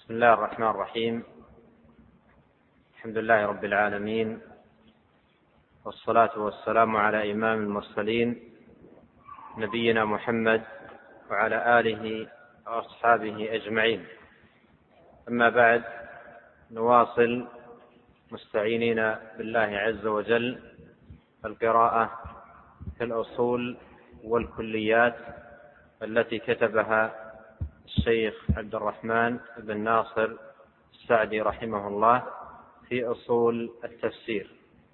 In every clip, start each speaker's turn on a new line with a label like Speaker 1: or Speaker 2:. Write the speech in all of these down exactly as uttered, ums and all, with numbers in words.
Speaker 1: بسم الله الرحمن الرحيم. الحمد لله رب العالمين، والصلاة والسلام على إمام المرسلين نبينا محمد وعلى آله وأصحابه أجمعين. أما بعد، نواصل مستعينين بالله عز وجل القراءة في الأصول والكليات التي كتبها الشيخ عبد الرحمن بن ناصر السعدي رحمه الله في أصول التفسير.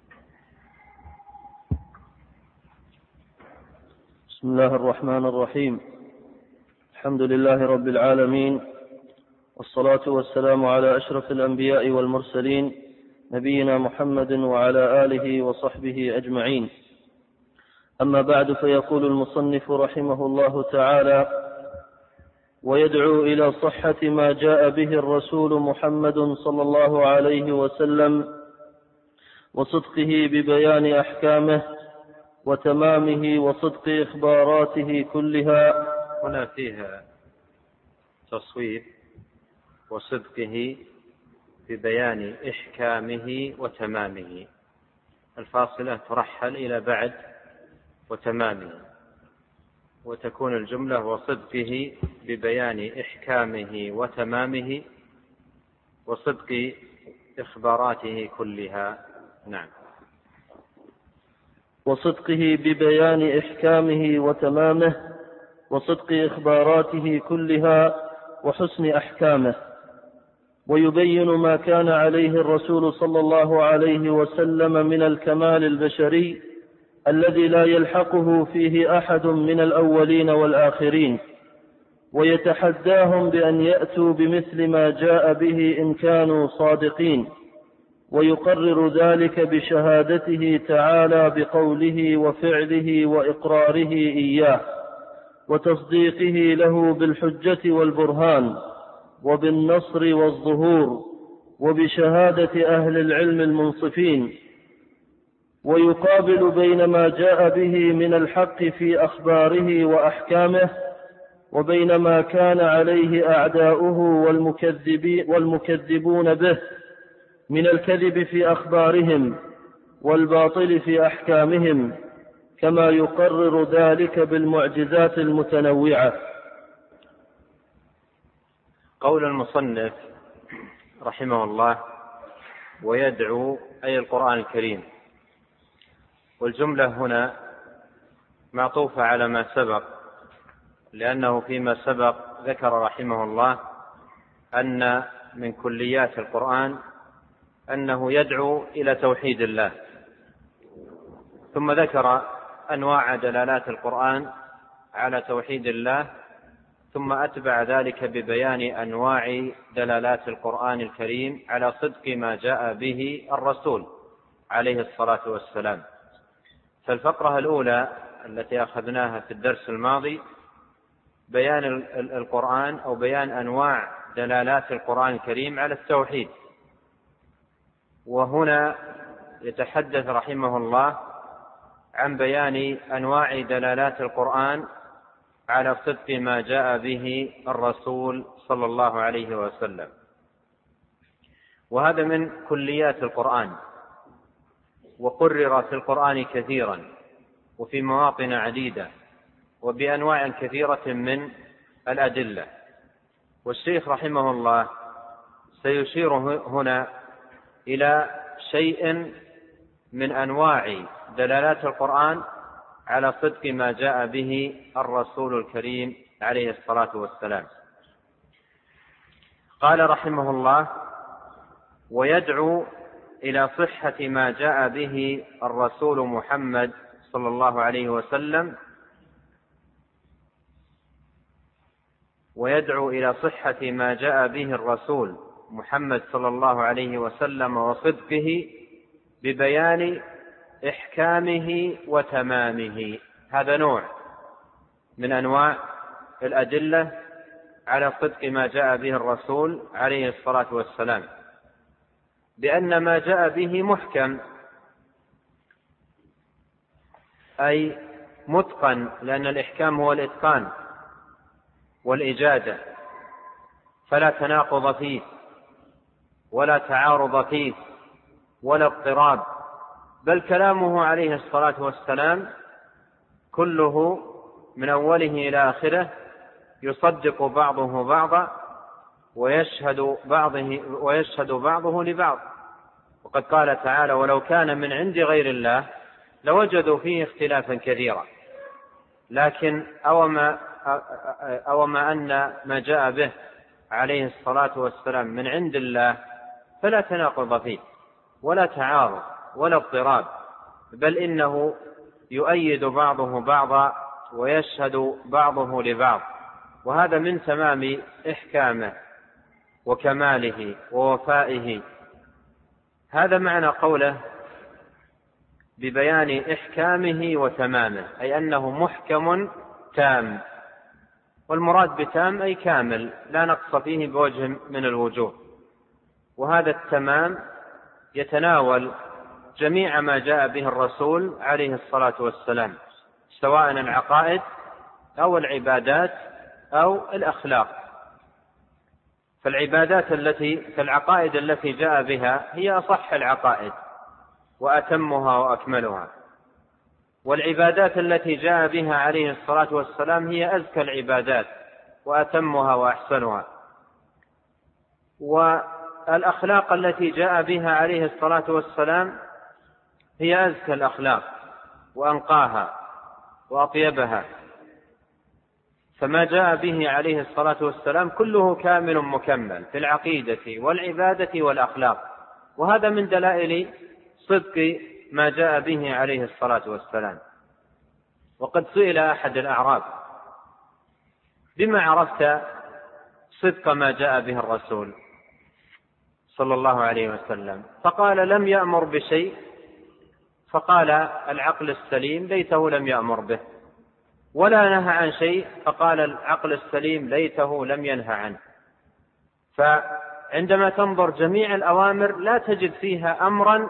Speaker 2: بسم الله الرحمن الرحيم. الحمد لله رب العالمين، والصلاة والسلام على أشرف الأنبياء والمرسلين نبينا محمد وعلى آله وصحبه أجمعين. أما بعد، فيقول المصنف رحمه الله تعالى: ويدعو إلى صحة ما جاء به الرسول محمد صلى الله عليه وسلم وصدقه ببيان أحكامه وتمامه وصدق إخباراته كلها.
Speaker 1: هنا فيها تصويب: وصدقه ببيان إحكامه وتمامه. الفاصلة ترحل إلى بعد وتمامه، وتكون الجملة: وصدقه ببيان إحكامه وتمامه وصدق إخباراته كلها. نعم.
Speaker 2: وصدقه ببيان إحكامه وتمامه وصدق إخباراته كلها وحسن أحكامه، ويبين ما كان عليه الرسول صلى الله عليه وسلم من الكمال البشري الذي لا يلحقه فيه أحد من الأولين والآخرين، ويتحداهم بأن يأتوا بمثل ما جاء به إن كانوا صادقين، ويقرر ذلك بشهادته تعالى بقوله وفعله وإقراره إياه، وتصديقه له بالحجة والبرهان وبالنصر والظهور وبشهادة أهل العلم المنصفين، ويقابل بين ما جاء به من الحق في أخباره وأحكامه وبين ما كان عليه أعداؤه والمكذبون به من الكذب في أخبارهم والباطل في أحكامهم، كما يقرر ذلك بالمعجزات المتنوعة.
Speaker 1: قول المصنف رحمه الله: ويدعو، أي القرآن الكريم. والجملة هنا معطوفة على ما سبق، لأنه فيما سبق ذكر رحمه الله أن من كليات القرآن أنه يدعو إلى توحيد الله، ثم ذكر أنواع دلالات القرآن على توحيد الله، ثم أتبع ذلك ببيان أنواع دلالات القرآن الكريم على صدق ما جاء به الرسول عليه الصلاة والسلام. فالفقرة الأولى التي أخذناها في الدرس الماضي بيان القرآن أو بيان أنواع دلالات القرآن الكريم على التوحيد، وهنا يتحدث رحمه الله عن بيان أنواع دلالات القرآن على صدق ما جاء به الرسول صلى الله عليه وسلم. وهذا من كليات القرآن، وقرر في القرآن كثيرا وفي مواطن عديدة وبأنواع كثيرة من الأدلة. والشيخ رحمه الله سيشير هنا إلى شيء من أنواع دلالات القرآن على صدق ما جاء به الرسول الكريم عليه الصلاة والسلام. قال رحمه الله: ويدعو إلى صحة ما جاء به الرسول محمد صلى الله عليه وسلم ويدعو إلى صحة ما جاء به الرسول محمد صلى الله عليه وسلم وصدقه ببيان إحكامه وتمامه. هذا نوع من أنواع الأدلة على صدق ما جاء به الرسول عليه الصلاة والسلام، بأن ما جاء به محكم، أي متقن، لأن الإحكام هو الإتقان والإجادة، فلا تناقض فيه ولا تعارض فيه ولا اضطراب، بل كلامه عليه الصلاة والسلام كله من أوله إلى آخره يصدق بعضه بعضا ويشهد بعضه, ويشهد بعضه لبعض. وقد قال تعالى: ولو كان من عند غير الله لوجدوا فيه اختلافا كثيرا. لكن أوما, أوما أن ما جاء به عليه الصلاة والسلام من عند الله فلا تناقض فيه ولا تعارض ولا اضطراب، بل إنه يؤيد بعضه بعضا ويشهد بعضه لبعض، وهذا من تمام إحكامه وكماله ووفائه. هذا معنى قوله ببيان إحكامه وتمامه، أي أنه محكم تام، والمراد بتام أي كامل لا نقص فيه بوجه من الوجوه. وهذا التمام يتناول جميع ما جاء به الرسول عليه الصلاة والسلام، سواء العقائد أو العبادات أو الأخلاق. فالعبادات التي فالعقائد التي جاء بها هي أصح العقائد وأتمها وأكملها، والعبادات التي جاء بها عليه الصلاة والسلام هي أزكى العبادات وأتمها وأحسنها، والأخلاق التي جاء بها عليه الصلاة والسلام هي أزكى الأخلاق وأنقاها وأطيبها. فما جاء به عليه الصلاة والسلام كله كامل مكمل في العقيدة والعبادة والأخلاق، وهذا من دلائل صدق ما جاء به عليه الصلاة والسلام. وقد سئل أحد الأعراب: بما عرفت صدق ما جاء به الرسول صلى الله عليه وسلم؟ فقال: لم يأمر بشيء. فقال: العقل السليم ليته لم يأمر به. ولا نهى عن شيء. فقال: العقل السليم ليته لم ينهى عنه. فعندما تنظر جميع الأوامر لا تجد فيها أمرا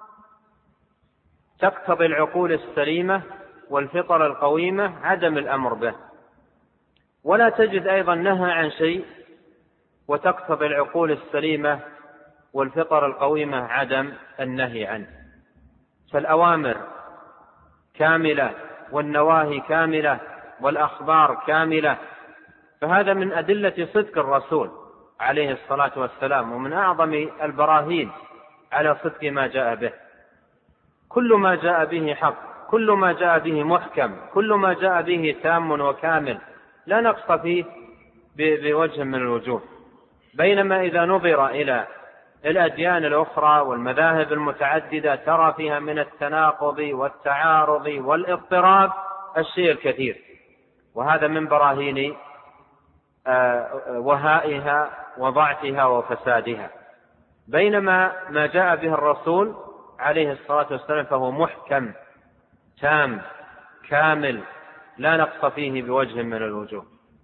Speaker 1: تقتضي العقول السليمة والفطر القويمة عدم الأمر به، ولا تجد أيضا نهى عن شيء وتقتضي العقول السليمة والفطر القويمة عدم النهي عنه. فالأوامر كاملة والنواهي كاملة والأخبار كاملة، فهذا من أدلة صدق الرسول عليه الصلاة والسلام، ومن أعظم البراهين على صدق ما جاء به. كل ما جاء به حق، كل ما جاء به محكم، كل ما جاء به تام وكامل لا نقص فيه بوجه من الوجوه. بينما إذا نظر إلى الأديان الأخرى والمذاهب المتعددة ترى فيها من التناقض والتعارض والاضطراب الشيء الكثير، وهذا من براهين وهائها وضعفها وفسادها. بينما ما جاء به الرسول عليه الصلاة والسلام فهو محكم تام كامل لا نقص فيه بوجه من الوجوه،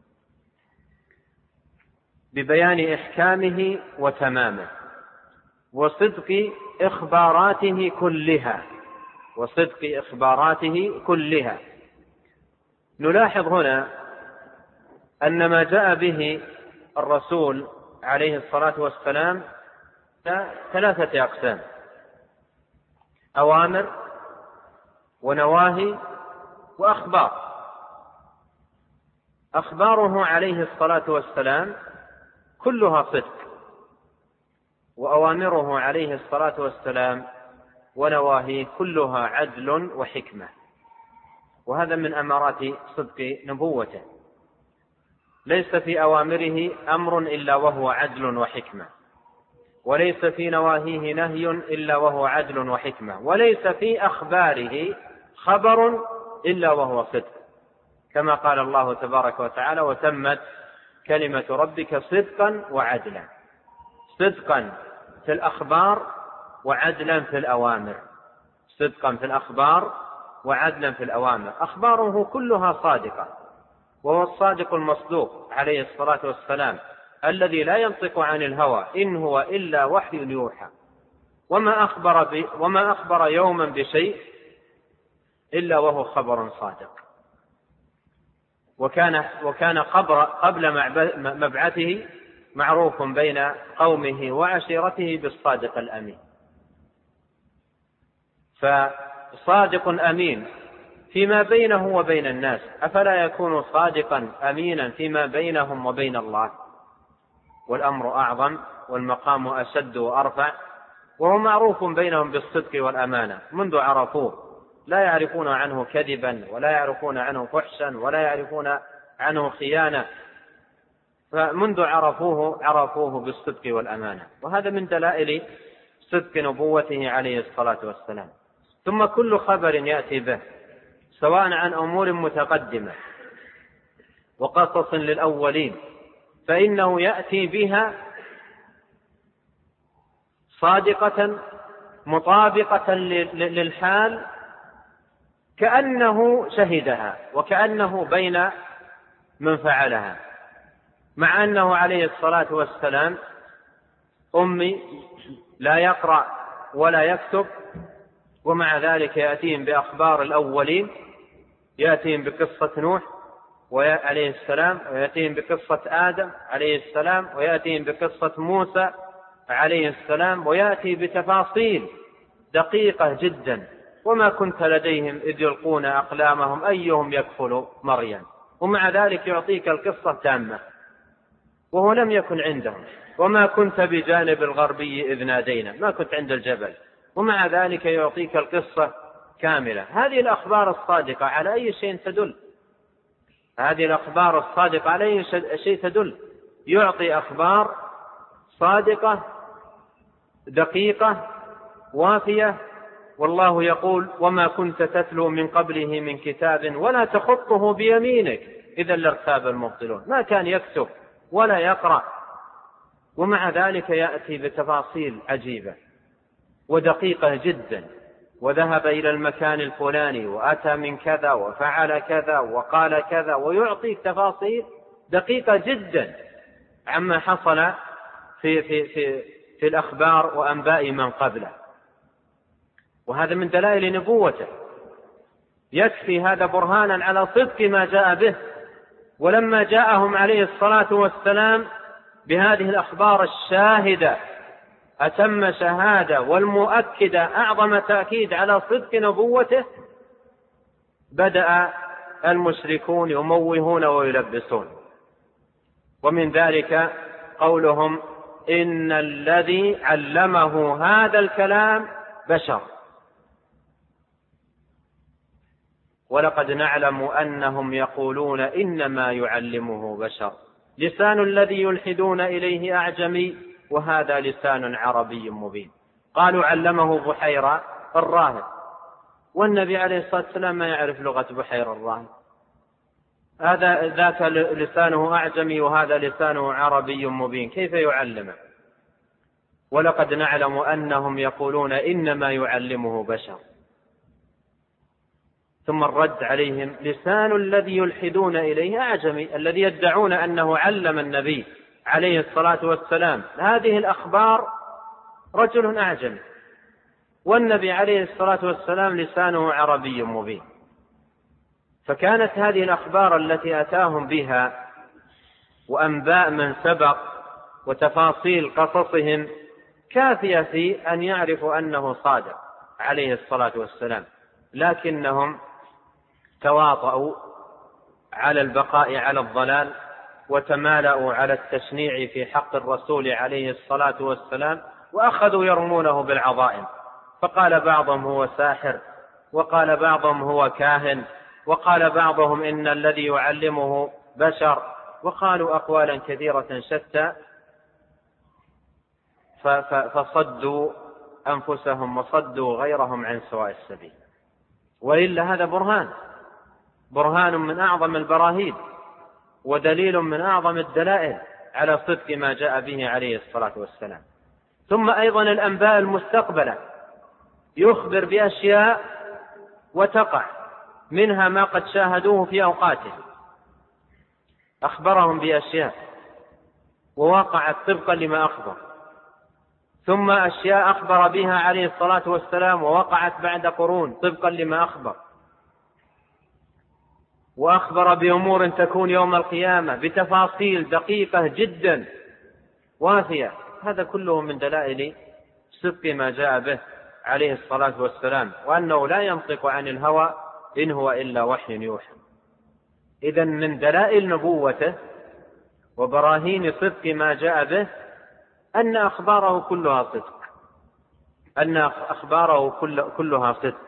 Speaker 1: ببيان إحكامه وتمامه وصدق إخباراته كلها وصدق إخباراته كلها. نلاحظ هنا أن ما جاء به الرسول عليه الصلاة والسلام ثلاثة أقسام: أوامر ونواهي وأخبار. أخباره عليه الصلاة والسلام كلها صدق، وأوامره عليه الصلاة والسلام ونواهيه كلها عدل وحكمة، وهذا من أمارات صدق نبوته. ليس في أوامره أمر إلا وهو عدل وحكمة، وليس في نواهيه نهي إلا وهو عدل وحكمة، وليس في أخباره خبر إلا وهو صدق، كما قال الله تبارك وتعالى: وتمت كلمة ربك صدقا وعدلا. صدقا في الأخبار وعدلا في الأوامر، صدقا في الأخبار وعدلا في الأوامر. أخباره كلها صادقة، وهو الصادق المصدوق عليه الصلاة والسلام الذي لا ينطق عن الهوى إن هو إلا وحي يوحى، وما أخبر, ب... وما أخبر يوما بشيء إلا وهو خبر صادق. وكان, وكان قبل مبعثه معروف بين قومه وعشيرته بالصادق الأمين. فصادق أمين فيما بينه وبين الناس، أفلا يكون صادقا أمينا فيما بينهم وبين الله؟ والأمر أعظم والمقام أشد وأرفع، وهو معروف بينهم بالصدق والأمانة منذ عرفوه، لا يعرفون عنه كذبا ولا يعرفون عنه فحشا ولا يعرفون عنه خيانة، فمنذ عرفوه عرفوه بالصدق والأمانة، وهذا من دلائل صدق نبوته عليه الصلاة والسلام. ثم كل خبر يأتي به سواء عن أمور متقدمة وقصص للأولين فإنه يأتي بها صادقة مطابقة للحال كأنه شهدها وكأنه بين من فعلها، مع أنه عليه الصلاة والسلام أمي لا يقرأ ولا يكتب، ومع ذلك يأتيهم بأخبار الأولين، يأتيهم بقصة نوح عليه السلام، ويأتيهم بقصة آدم عليه السلام، ويأتيهم بقصة موسى عليه السلام، ويأتي بتفاصيل دقيقة جدا. وما كنت لديهم إذ يلقون أقلامهم أيهم يكفل مريم، ومع ذلك يعطيك القصة تامة وهو لم يكن عندهم. وما كنت بجانب الغربي إذ نادينا، ما كنت عند الجبل، ومع ذلك يعطيك القصة كاملة. هذه الأخبار الصادقة على أي شيء تدل؟ هذه الأخبار الصادقة على أي شيء تدل؟ يعطي أخبار صادقة دقيقة وافية، والله يقول وما كنت تتلو من قبله من كتاب ولا تخطه بيمينك إذا لارتاب المبطلون. ما كان يكتب ولا يقرأ، ومع ذلك يأتي بتفاصيل عجيبة ودقيقة جدا، وذهب إلى المكان الفلاني وأتى من كذا وفعل كذا وقال كذا، ويعطيك تفاصيل دقيقة جدا عما حصل في, في, في, في الأخبار وأنباء من قبله. وهذا من دلائل نبوته، يكفي هذا برهانا على صدق ما جاء به. ولما جاءهم عليه الصلاة والسلام بهذه الأخبار الشاهدة أتم شهادة والمؤكدة أعظم تأكيد على صدق نبوته، بدأ المشركون يموهون ويلبسون. ومن ذلك قولهم إن الذي علمه هذا الكلام بشر، ولقد نعلم أنهم يقولون إنما يعلمه بشر، لسان الذي يلحدون إليه أعجمي وهذا لسان عربي مبين. قالوا علمه بحيرة الراهب، والنبي عليه الصلاة والسلام ما يعرف لغة بحيرة الراهب، هذا ذاك لسانه أعجمي وهذا لسانه عربي مبين، كيف يعلمه؟ ولقد نعلم أنهم يقولون إنما يعلمه بشر. ثم الرد عليهم لسان الذي يلحدون إليه أعجمي، الذي يدعون أنه علم النبي عليه الصلاة والسلام هذه الأخبار رجل أعجمي، والنبي عليه الصلاة والسلام لسانه عربي مبين. فكانت هذه الأخبار التي أتاهم بها وأنباء من سبق وتفاصيل قصصهم كافية في أن يعرفوا أنه صادق عليه الصلاة والسلام، لكنهم تواطؤوا على البقاء على الضلال وتمالأوا على التشنيع في حق الرسول عليه الصلاة والسلام، وأخذوا يرمونه بالعظائم، فقال بعضهم هو ساحر، وقال بعضهم هو كاهن، وقال بعضهم إن الذي يعلمه بشر، وقالوا أقوالا كثيرة شتى، فصدوا أنفسهم وصدوا غيرهم عن سواء السبيل. وإلا هذا برهان برهان من أعظم البراهين ودليل من أعظم الدلائل على صدق ما جاء به عليه الصلاة والسلام. ثم أيضا الأنباء المستقبلة، يخبر بأشياء وتقع، منها ما قد شاهدوه في أوقاته، أخبرهم بأشياء ووقعت طبقا لما أخبر، ثم أشياء أخبر بها عليه الصلاة والسلام ووقعت بعد قرون طبقا لما أخبر، وأخبر بأمور تكون يوم القيامة بتفاصيل دقيقة جدا وافية. هذا كله من دلائل صدق ما جاء به عليه الصلاة والسلام، وأنه لا ينطق عن الهوى إن هو إلا وحي يوحى. إذن من دلائل نبوته وبراهين صدق ما جاء به أن أخباره كلها صدق، أن أخباره كلها صدق.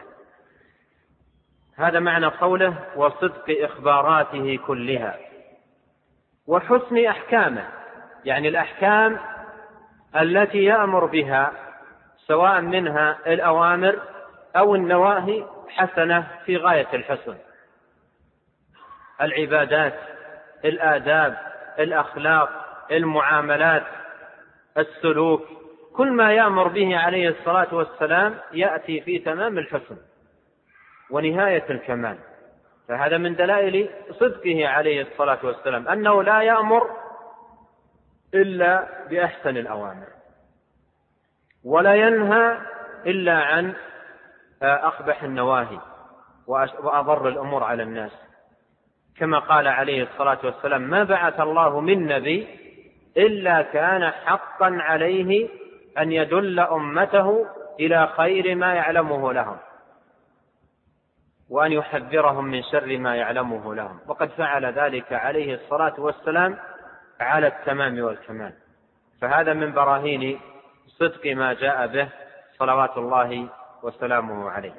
Speaker 1: هذا معنى قوله وصدق إخباراته كلها وحسن أحكامه، يعني الأحكام التي يأمر بها سواء منها الأوامر أو النواهي حسنة في غاية الحسن، العبادات، الآداب، الأخلاق، المعاملات، السلوك، كل ما يأمر به عليه الصلاة والسلام يأتي في تمام الحسن ونهاية الكمال. فهذا من دلائل صدقه عليه الصلاة والسلام أنه لا يأمر إلا بأحسن الأوامر ولا ينهى إلا عن أقبح النواهي وأضر الأمور على الناس، كما قال عليه الصلاة والسلام ما بعث الله من نبي إلا كان حقا عليه أن يدل أمته إلى خير ما يعلمه لهم وأن يحذرهم من شر ما يعلمه لهم، وقد فعل ذلك عليه الصلاة والسلام على التمام والكمال. فهذا من براهين صدق ما جاء به صلوات الله وسلامه عليه.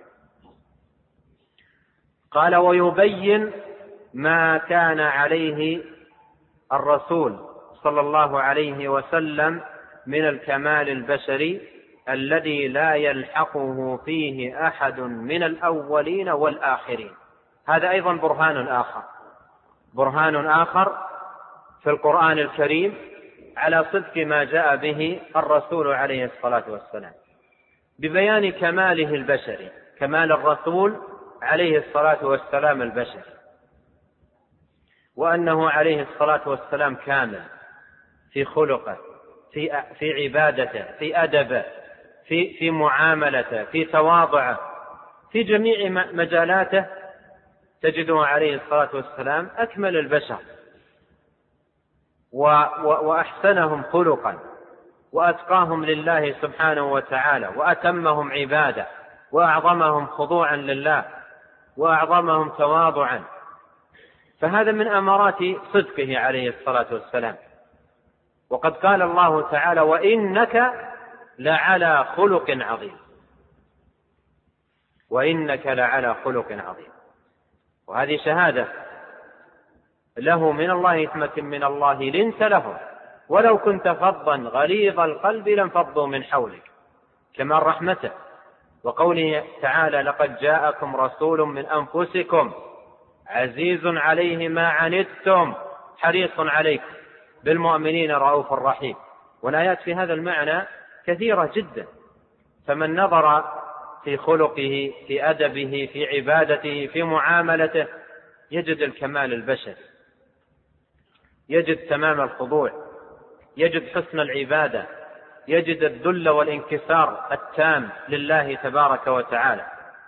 Speaker 1: قال ويبين ما كان عليه الرسول صلى الله عليه وسلم من الكمال البشري الذي لا يلحقه فيه أحد من الأولين والآخرين. هذا أيضا برهان آخر برهان آخر في القرآن الكريم على صدق ما جاء به الرسول عليه الصلاة والسلام ببيان كماله البشري، كمال الرسول عليه الصلاة والسلام البشري، وأنه عليه الصلاة والسلام كامل في خلقه، في في عبادته، في أدبه، في في معاملته، في تواضعه، في جميع مجالاته تجده عليه الصلاة والسلام أكمل البشر وأحسنهم خلقا وأتقاهم لله سبحانه وتعالى وأتمهم عبادة وأعظمهم خضوعا لله وأعظمهم تواضعا. فهذا من أمارات صدقه عليه الصلاة والسلام. وقد قال الله تعالى وإنك لعلى خلق عظيم، وإنك لعلى خلق عظيم. وهذه شهادة له من الله إثمة من الله لنت لهم ولو كنت فظا غليظ القلب لانفضوا من حولك، كما رحمته. وقوله تعالى لقد جاءكم رسول من أنفسكم عزيز عليه ما عنتم حريص عليكم بالمؤمنين رؤوف رحيم. والآيات في هذا المعنى كثيرة جدا، فمن نظر في خلقه، في أدبه، في عبادته، في معاملته يجد الكمال البشري، يجد تمام الخضوع، يجد حسن العبادة، يجد الذل والانكسار التام لله تبارك وتعالى.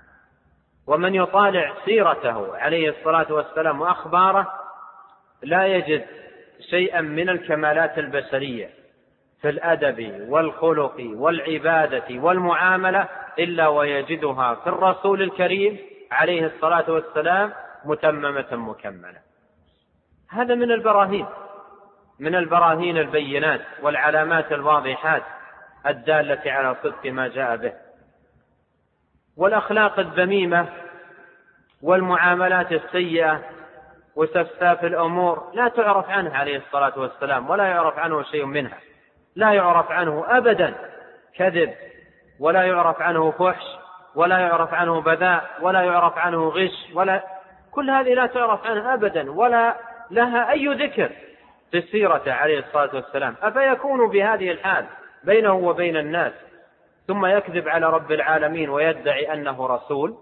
Speaker 1: ومن يطالع سيرته عليه الصلاة والسلام وأخباره لا يجد شيئا من الكمالات البشرية في الأدب والخلق والعبادة والمعاملة إلا ويجدها في الرسول الكريم عليه الصلاة والسلام متممة مكملة. هذا من البراهين من البراهين البينات والعلامات الواضحات الدالة على صدق ما جاء به. والأخلاق الذميمة والمعاملات السيئة وسفساف الأمور لا تعرف عنه عليه الصلاة والسلام ولا يعرف عنه شيء منها، لا يعرف عنه أبدا كذب، ولا يعرف عنه فحش، ولا يعرف عنه بذاء، ولا يعرف عنه غش، ولا كل هذه لا تعرف عنه أبدا ولا لها أي ذكر في السيرة عليه الصلاة والسلام. أفيكون بهذه الحال بينه وبين الناس ثم يكذب على رب العالمين ويدعي أنه رسول؟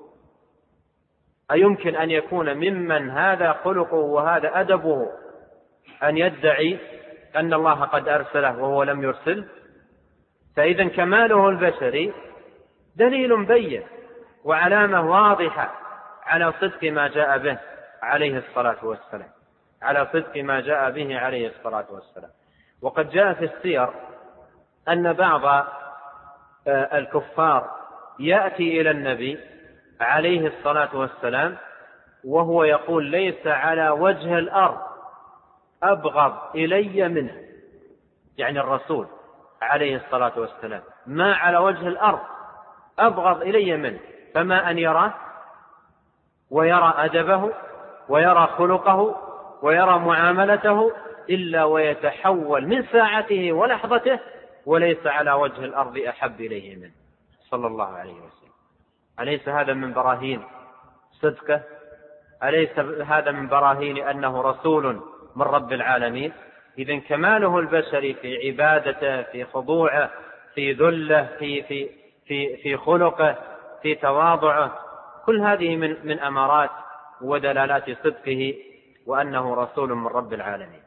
Speaker 1: أيمكن أن يكون ممن هذا خلقه وهذا أدبه أن يدعي أن الله قد أرسله وهو لم يرسل؟ فإذا كماله البشري دليل بين وعلامة واضحة على صدق ما جاء به عليه الصلاة والسلام على صدق ما جاء به عليه الصلاة والسلام. وقد جاء في السير أن بعض الكفار يأتي إلى النبي عليه الصلاة والسلام وهو يقول ليس على وجه الأرض أبغض إلي منه، يعني الرسول عليه الصلاة والسلام ما على وجه الأرض أبغض إلي منه، فما أن يراه ويرى أدبه ويرى خلقه ويرى معاملته إلا ويتحول من ساعته ولحظته وليس على وجه الأرض أحب إليه منه صلى الله عليه وسلم. أليس هذا من براهين صدقه؟ أليس هذا من براهين أنه رسول من رب العالمين؟ إذن كماله البشري في عبادته، في خضوعه، في ذله، في, في, في, في خلقه، في تواضعه، كل هذه من, من أمارات ودلالات صدقه وأنه رسول من رب العالمين.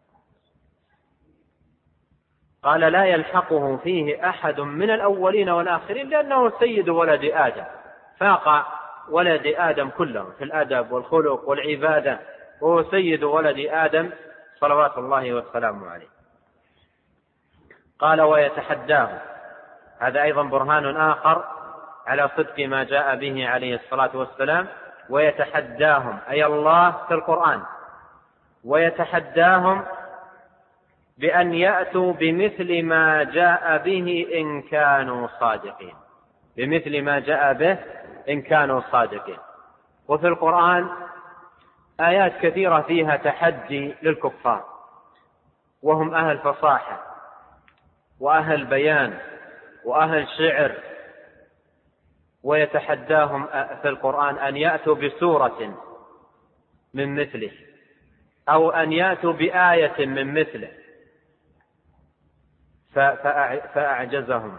Speaker 1: قال لا يلحقه فيه أحد من الأولين والآخرين لأنه سيد ولد آدم، فاق ولد آدم كلهم في الأدب والخلق والعبادة، وهو سيد ولد آدم صلوات الله والسلام عليه. قال ويتحداه، هذا أيضا برهان آخر على صدق ما جاء به عليه الصلاة والسلام. ويتحداهم أي الله في القرآن، ويتحداهم بأن يأتوا بمثل ما جاء به إن كانوا صادقين، بمثل ما جاء به إن كانوا صادقين. وفي القرآن آيات كثيرة فيها تحدي للكفار، وهم أهل فصاحة وأهل بيان وأهل شعر، ويتحداهم في القرآن أن يأتوا بسورة من مثله أو أن يأتوا بآية من مثله، فأعجزهم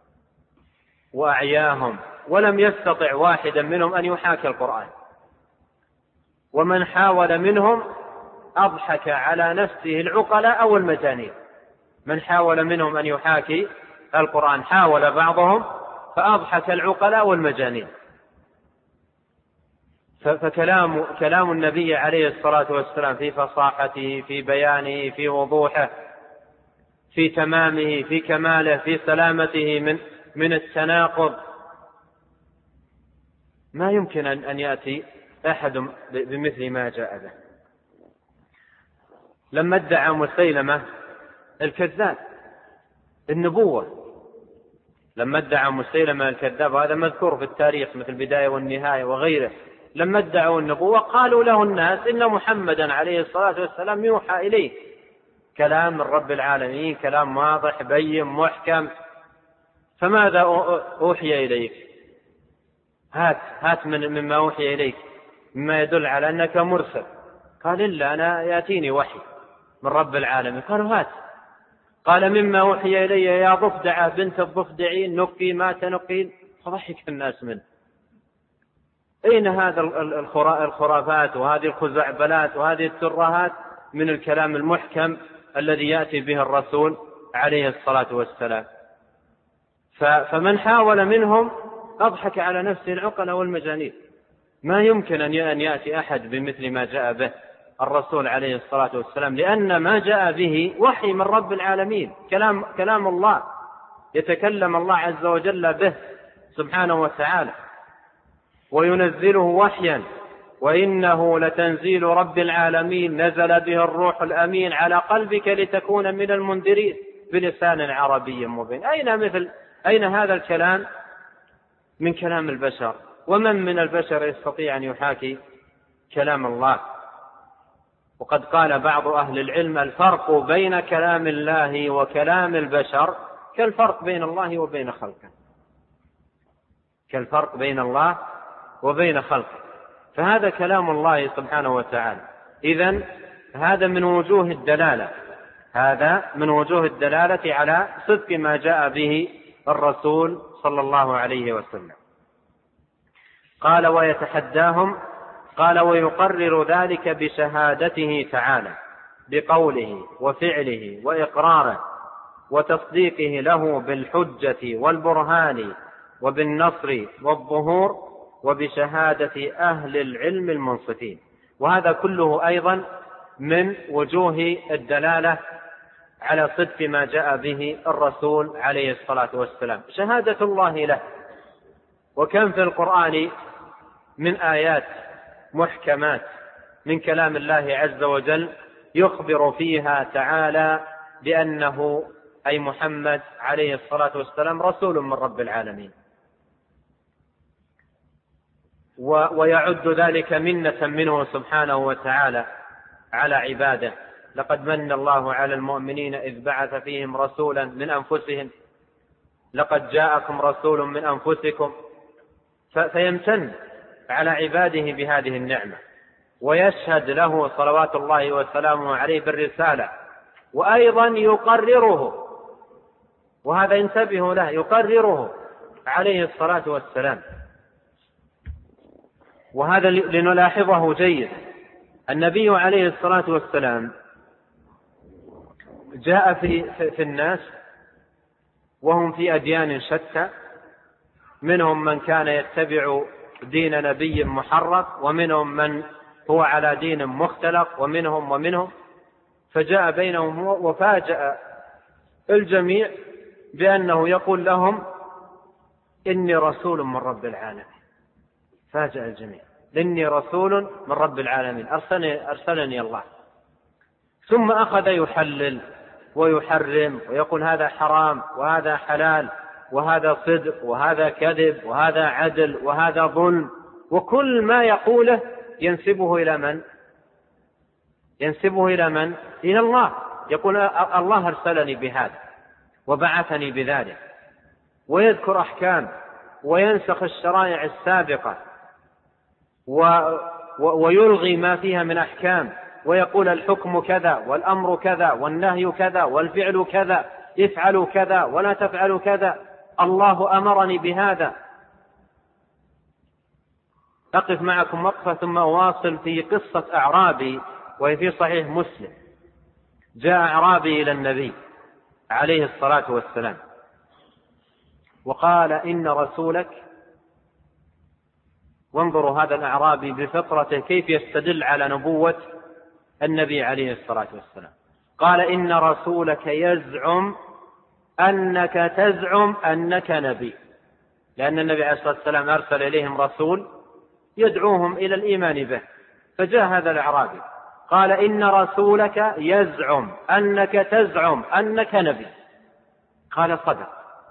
Speaker 1: وأعياهم ولم يستطع واحدا منهم أن يحاكي القرآن، ومن حاول منهم أضحك على نفسه العقلاء أو المجانين. من حاول منهم أن يحاكي القرآن حاول بعضهم فأضحك العقلاء والمجانين. فكلام كلام النبي عليه الصلاة والسلام في فصاحته، في بيانه، في وضوحه، في تمامه، في كماله، في سلامته من من التناقض، ما يمكن أن يأتي أحد بمثل ما جاء به. لما ادعى مسيلمة الكذاب النبوة، لما ادعى مسيلمة الكذاب، هذا مذكور في التاريخ مثل البداية والنهاية وغيره، لما ادعوا النبوة قالوا له الناس إن محمدا عليه الصلاة والسلام يوحى إليه كلام من رب العالمين، كلام واضح بين محكم، فماذا أوحي إليك؟ هات هات من مما أوحي إليك مما يدل على أنك مرسل. قال إلا أنا يأتيني وحي من رب العالمين. قالوا هات. قال مما أوحي إلي يا ضفدعة بنت الضفدعين نقي ما تنقين، فضحك الناس منه. أين هذا الخرافات وهذه الخزعبلات وهذه الترهات من الكلام المحكم الذي يأتي به الرسول عليه الصلاة والسلام؟ فمن حاول منهم أضحك على نفسه العقلاء والمجانين. ما يمكن أن يأتي أحد بمثل ما جاء به الرسول عليه الصلاة والسلام، لأن ما جاء به وحي من رب العالمين، كلام, كلام الله، يتكلم الله عز وجل به سبحانه وتعالى وينزله وحيا، وإنه لتنزيل رب العالمين نزل به الروح الأمين على قلبك لتكون من المنذرين بلسان عربي مبين. أين مثل أين هذا الكلام من كلام البشر؟ ومن من البشر يستطيع أن يحاكي كلام الله؟ وقد قال بعض أهل العلم الفرق بين كلام الله وكلام البشر كالفرق بين الله وبين خلقه، كالفرق بين الله وبين خلقه. فهذا كلام الله سبحانه وتعالى. إذن هذا من وجوه الدلالة، هذا من وجوه الدلالة على صدق ما جاء به الرسول صلى الله عليه وسلم. قال ويتحداهم، قال ويقرر ذلك بشهادته تعالى بقوله وفعله وإقراره وتصديقه له بالحجة والبرهان وبالنصر والظهور وبشهادة أهل العلم المنصفين. وهذا كله أيضا من وجوه الدلالة على صدق ما جاء به الرسول عليه الصلاة والسلام، شهادة الله له. وكم في القرآن من آيات محكمات من كلام الله عز وجل يخبر فيها تعالى بأنه أي محمد عليه الصلاة والسلام رسول من رب العالمين، ويعد ذلك منة منه سبحانه وتعالى على عباده. لقد من الله على المؤمنين إذ بعث فيهم رسولا من أنفسهم لقد جاءكم رسول من أنفسكم، فيمتن على عباده بهذه النعمة، ويشهد له صلوات الله وسلامه عليه بالرسالة، وأيضا يقرره، وهذا انتبهوا له، يقرره عليه الصلاة والسلام. وهذا لنلاحظه جيد. النبي عليه الصلاة والسلام جاء في, في الناس وهم في أديان شتى، منهم من كان يتبع دين نبي محرف، ومنهم من هو على دين مختلف، ومنهم ومنهم فجاء بينهم وفاجأ الجميع بأنه يقول لهم إني رسول من رب العالمين. فاجأ الجميع، إني رسول من رب العالمين، أرسلني, أرسلني الله. ثم أخذ يحلل ويحرم ويقول هذا حرام وهذا حلال وهذا صدق وهذا كذب وهذا عدل وهذا ظلم، وكل ما يقوله ينسبه إلى من؟ ينسبه إلى من؟ إلى الله. يقول الله أرسلني بهذا وبعثني بذلك، ويذكر أحكام وينسخ الشرائع السابقة ويلغي ما فيها من أحكام، ويقول الحكم كذا والأمر كذا والنهي كذا والفعل كذا، افعلوا كذا ولا تفعلوا كذا، الله أمرني بهذا. أقف معكم وقفة ثم أواصل في قصة أعرابي وهي في صحيح مسلم. جاء أعرابي إلى النبي عليه الصلاة والسلام وقال إن رسولك، وانظروا هذا الأعرابي بفطرته كيف يستدل على نبوة النبي عليه الصلاة والسلام. قال إن رسولك يزعم أنك تزعم أنك نبي، لأن النبي عليه الصلاة والسلام أرسل إليهم رسول يدعوهم إلى الإيمان به. فجاء هذا الأعرابي قال إن رسولك يزعم أنك تزعم أنك نبي. قال صدق.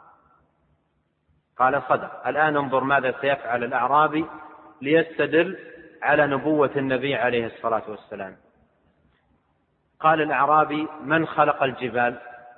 Speaker 1: قال صدق. الآن انظر ماذا سيفعل الأعرابي ليستدل على نبوة النبي عليه الصلاة والسلام. قال الأعرابي من خلق الجبال؟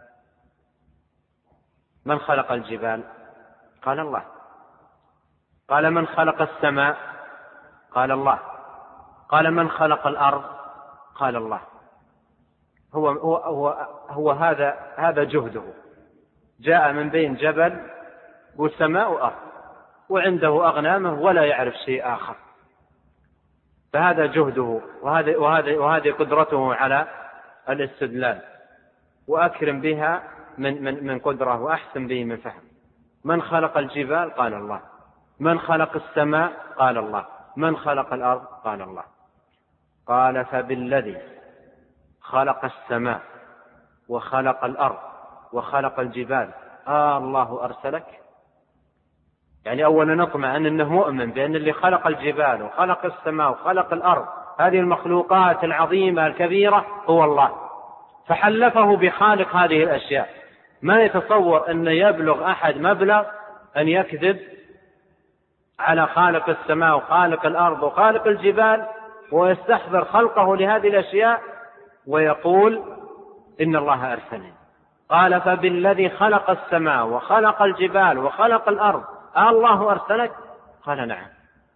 Speaker 1: من خلق الجبال؟ قال الله. قال من خلق السماء؟ قال الله. قال من خلق الأرض؟ قال الله. هو, هو, هو, هو هذا, هذا جهده. جاء من بين جبل والسماء وأرض، وعنده أغنامه ولا يعرف شيء آخر، فهذا جهده، وهذه, وهذه, وهذه قدرته على الاستدلال، وأكرم بها من, من, من قدرة وأحسن به من فهم. من خلق الجبال؟ قال الله. من خلق السماء؟ قال الله. من خلق الأرض؟ قال الله. قال فبالذي خلق السماء وخلق الأرض وخلق الجبال آه الله أرسلك؟ يعني أولا نطمع أن أنه مؤمن بأن اللي خلق الجبال وخلق السماء وخلق الأرض، هذه المخلوقات العظيمة الكبيرة، هو الله، فحلفه بخالق هذه الأشياء. ما يتصور أن يبلغ أحد مبلغ أن يكذب على خالق السماء وخالق الأرض وخالق الجبال ويستحضر خلقه لهذه الأشياء ويقول إن الله أرسلني. قال فبالذي خلق السماء وخلق الجبال وخلق الأرض آه الله أرسلك؟ قال نعم.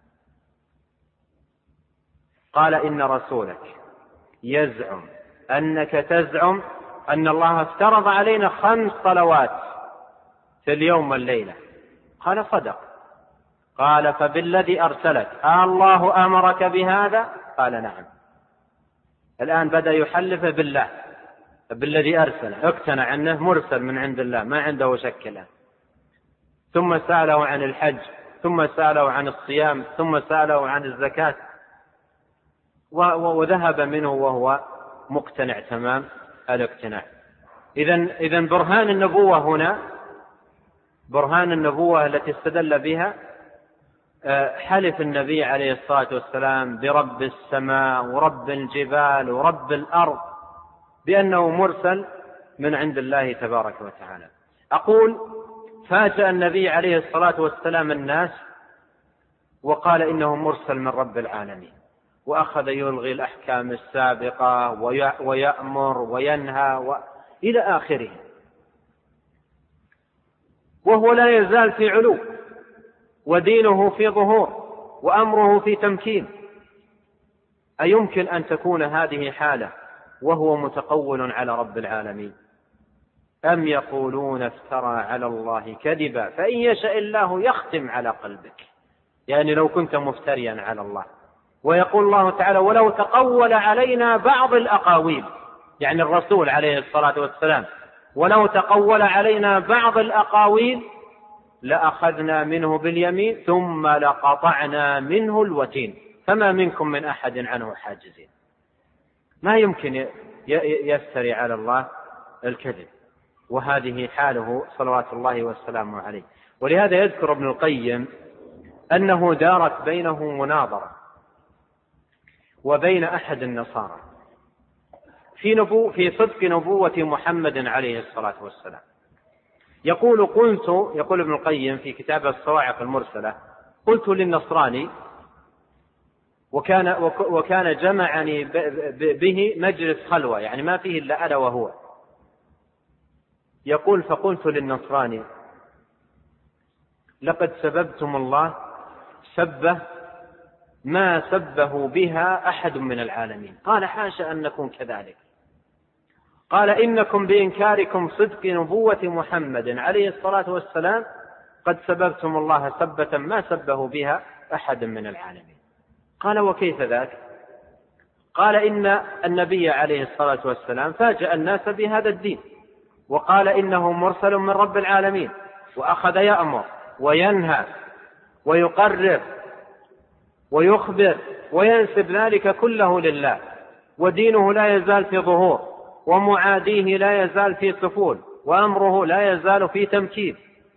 Speaker 1: قال إن رسولك يزعم أنك تزعم أن الله افترض علينا خمس صلوات في اليوم والليلة. قال صدق. قال فبالذي أرسلك آه الله أمرك بهذا؟ قال نعم. الآن بدأ يحلف بالله، بالذي أرسله، اقتنع أنه مرسل من عند الله، ما عنده شك الآن. ثم سأله عن الحج، ثم سأله عن الصيام، ثم سأله عن الزكاة، وذهب منه وهو مقتنع تمام الاقتناع. إذن إذن برهان النبوة هنا، برهان النبوة التي استدل بها حلف النبي عليه الصلاة والسلام برب السماء ورب الجبال ورب الأرض بأنه مرسل من عند الله تبارك وتعالى. أقول فاجأ النبي عليه الصلاة والسلام الناس وقال إنه مرسل من رب العالمين، وأخذ يلغي الأحكام السابقة ويأمر وينهى وإلى آخره، وهو لا يزال في علو ودينه في ظهور وأمره في تمكين. أيمكن أن تكون هذه حالة وهو متقول على رب العالمين؟ أم يقولون افترى على الله كذبا فإن يشاء الله يختم على قلبك، يعني لو كنت مفتريا على الله. ويقول الله تعالى ولو تقول علينا بعض الأقاويل، يعني الرسول عليه الصلاة والسلام، ولو تقول علينا بعض الأقاويل لأخذنا منه باليمين ثم لقطعنا منه الوتين فما منكم من أحد عنه حاجزين. ما يمكن يفتري على الله الكذب، وهذه حاله صلوات الله والسلام عليه. ولهذا يذكر ابن القيم أنه دارت بينه مناظرة وبين أحد النصارى في, نبو في صدق نبوة محمد عليه الصلاة والسلام. يقول قلت يقول ابن القيم في كتاب الصواعق المرسلة: قلت للنصراني، وكان, وكان جمعني به مجلس خلوة، يعني ما فيه إلا أنا وهو. يقول فقلت للنصراني: لقد سببتم الله سبه ما سبه بها أحد من العالمين. قال: حاشا أن نكون كذلك. قال: إنكم بإنكاركم صدق نبوة محمد عليه الصلاة والسلام قد سببتم الله سبة ما سبه بها أحد من العالمين. قال: وكيف ذاك؟ قال: إن النبي عليه الصلاة والسلام فاجأ الناس بهذا الدين وقال إنه مرسل من رب العالمين، وأخذ يأمر وينهى ويقرر ويخبر وينسب ذلك كله لله، ودينه لا يزال في ظهور، ومعاديه لا يزال في سفول، وأمره لا يزال في تمكين.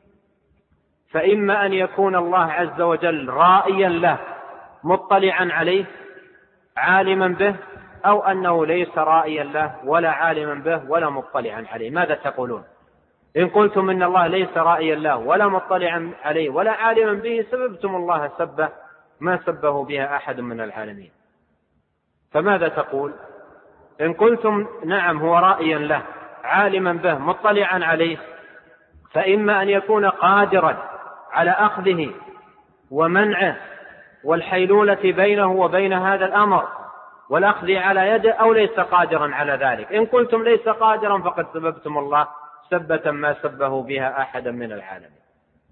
Speaker 1: فإما أن يكون الله عز وجل رائيا له مطلعا عليه عالما به، أو أنه ليس رائيا له ولا عالما به ولا مطلعا عليه. ماذا تقولون؟ إن قلتم إن الله ليس رائيا له ولا مطلعا عليه ولا عالما به سببتم الله سبه ما سبه بها أحد من العالمين. فماذا تقول؟ إن قلتم نعم هو رائيا له عالما به مطلعا عليه، فإما أن يكون قادرا على أخذه ومنعه والحيلولة بينه وبين هذا الأمر والأخذ على يده، أو ليس قادرا على ذلك. إن قلتم ليس قادرا فقد سببتم الله سبة ما سبه بها أحدا من العالمين.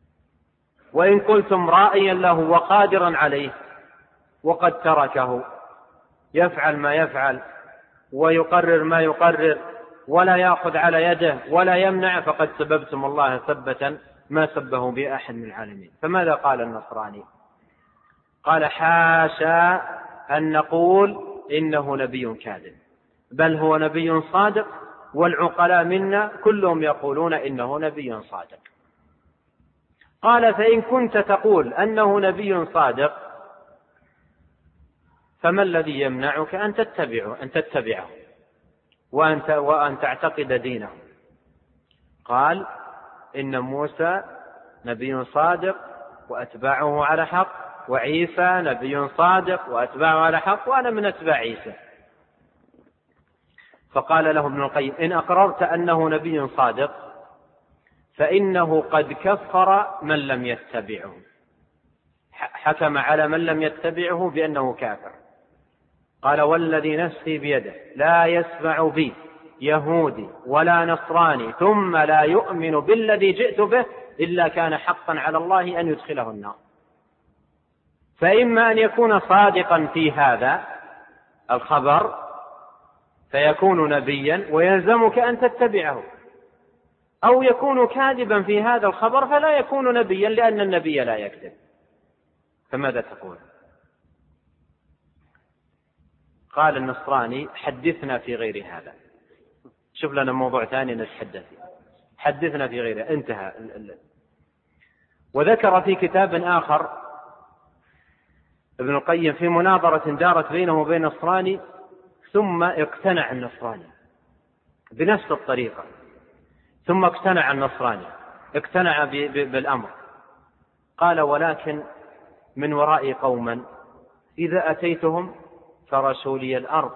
Speaker 1: وإن قلتم رائيا له وقادرا عليه وقد تركه يفعل ما يفعل ويقرر ما يقرر ولا يأخذ على يده ولا يمنع، فقد سببتم الله سبة ما سبه بها أحد من العالمين. فماذا قال النصراني؟ قال: حاشا أن نقول إنه نبي كاذب، بل هو نبي صادق، والعقلاء منا كلهم يقولون إنه نبي صادق. قال: فإن كنت تقول أنه نبي صادق فما الذي يمنعك أن تتبعه, أن تتبعه وأن, وأن تعتقد دينه؟ قال: إن موسى نبي صادق وأتباعه على حق، وعيسى نبي صادق وأتباعه على حق، وأنا من أتباع عيسى. فقال له ابن القيم: إن أقررت أنه نبي صادق فإنه قد كفر من لم يتبعه، حكم على من لم يتبعه بأنه كافر. قال: والذي نفسي بيده لا يسمع بي يهودي ولا نصراني ثم لا يؤمن بالذي جئت به إلا كان حقا على الله أن يدخله النار. فإما أن يكون صادقا في هذا الخبر فيكون نبيا ويلزمك أن تتبعه، أو يكون كاذبا في هذا الخبر فلا يكون نبيا لأن النبي لا يكذب. فماذا تقول؟ قال النصراني: حدثنا في غير هذا. شوف لنا موضوع ثاني نتحدث فيه، حدثنا في غيره. انتهى. وذكر في كتاب آخر ابن القيم في مناظرة دارت بينه وبين النصراني ثم اقتنع النصراني بنفس الطريقة، ثم اقتنع النصراني اقتنع بالأمر، قال: ولكن من ورائي قوما إذا أتيتهم فرشوا لي الأرض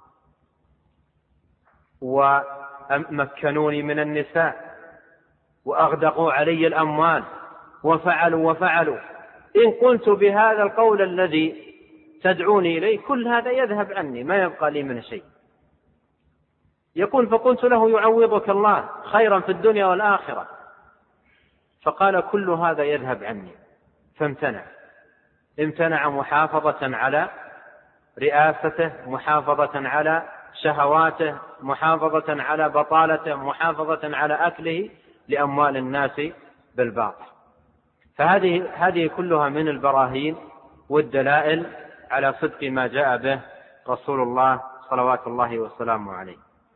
Speaker 1: ومكنوني من النساء وأغدقوا علي الأموال وفعلوا وفعلوا، إن قلت بهذا القول الذي تدعوني إليه كل هذا يذهب عني، ما يبقى لي من شيء. يقول: فقلت له: يعوضك الله خيرا في الدنيا والآخرة. فقال: كل هذا يذهب عني. فامتنع، امتنع محافظة على رئاسته، محافظة على شهواته، محافظة على بطالته، محافظة على أكله لأموال الناس بالباطل. فهذه هذه كلها من البراهين والدلائل على صدق ما جاء به رسول الله صلوات الله وسلامه عليه.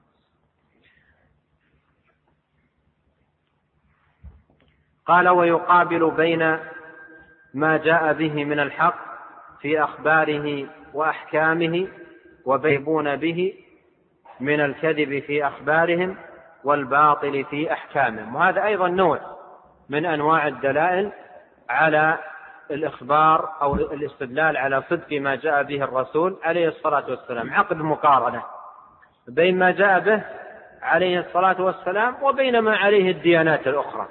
Speaker 1: قال: ويقابل بين ما جاء به من الحق في أخباره وأحكامه وبيبون به من الكذب في أخبارهم والباطل في أحكامهم. وهذا أيضا نوع من أنواع الدلائل على الإخبار أو الاستدلال على صدق ما جاء به الرسول عليه الصلاة والسلام، عقد مقارنة بين ما جاء به عليه الصلاة والسلام وبين ما عليه الديانات الأخرى.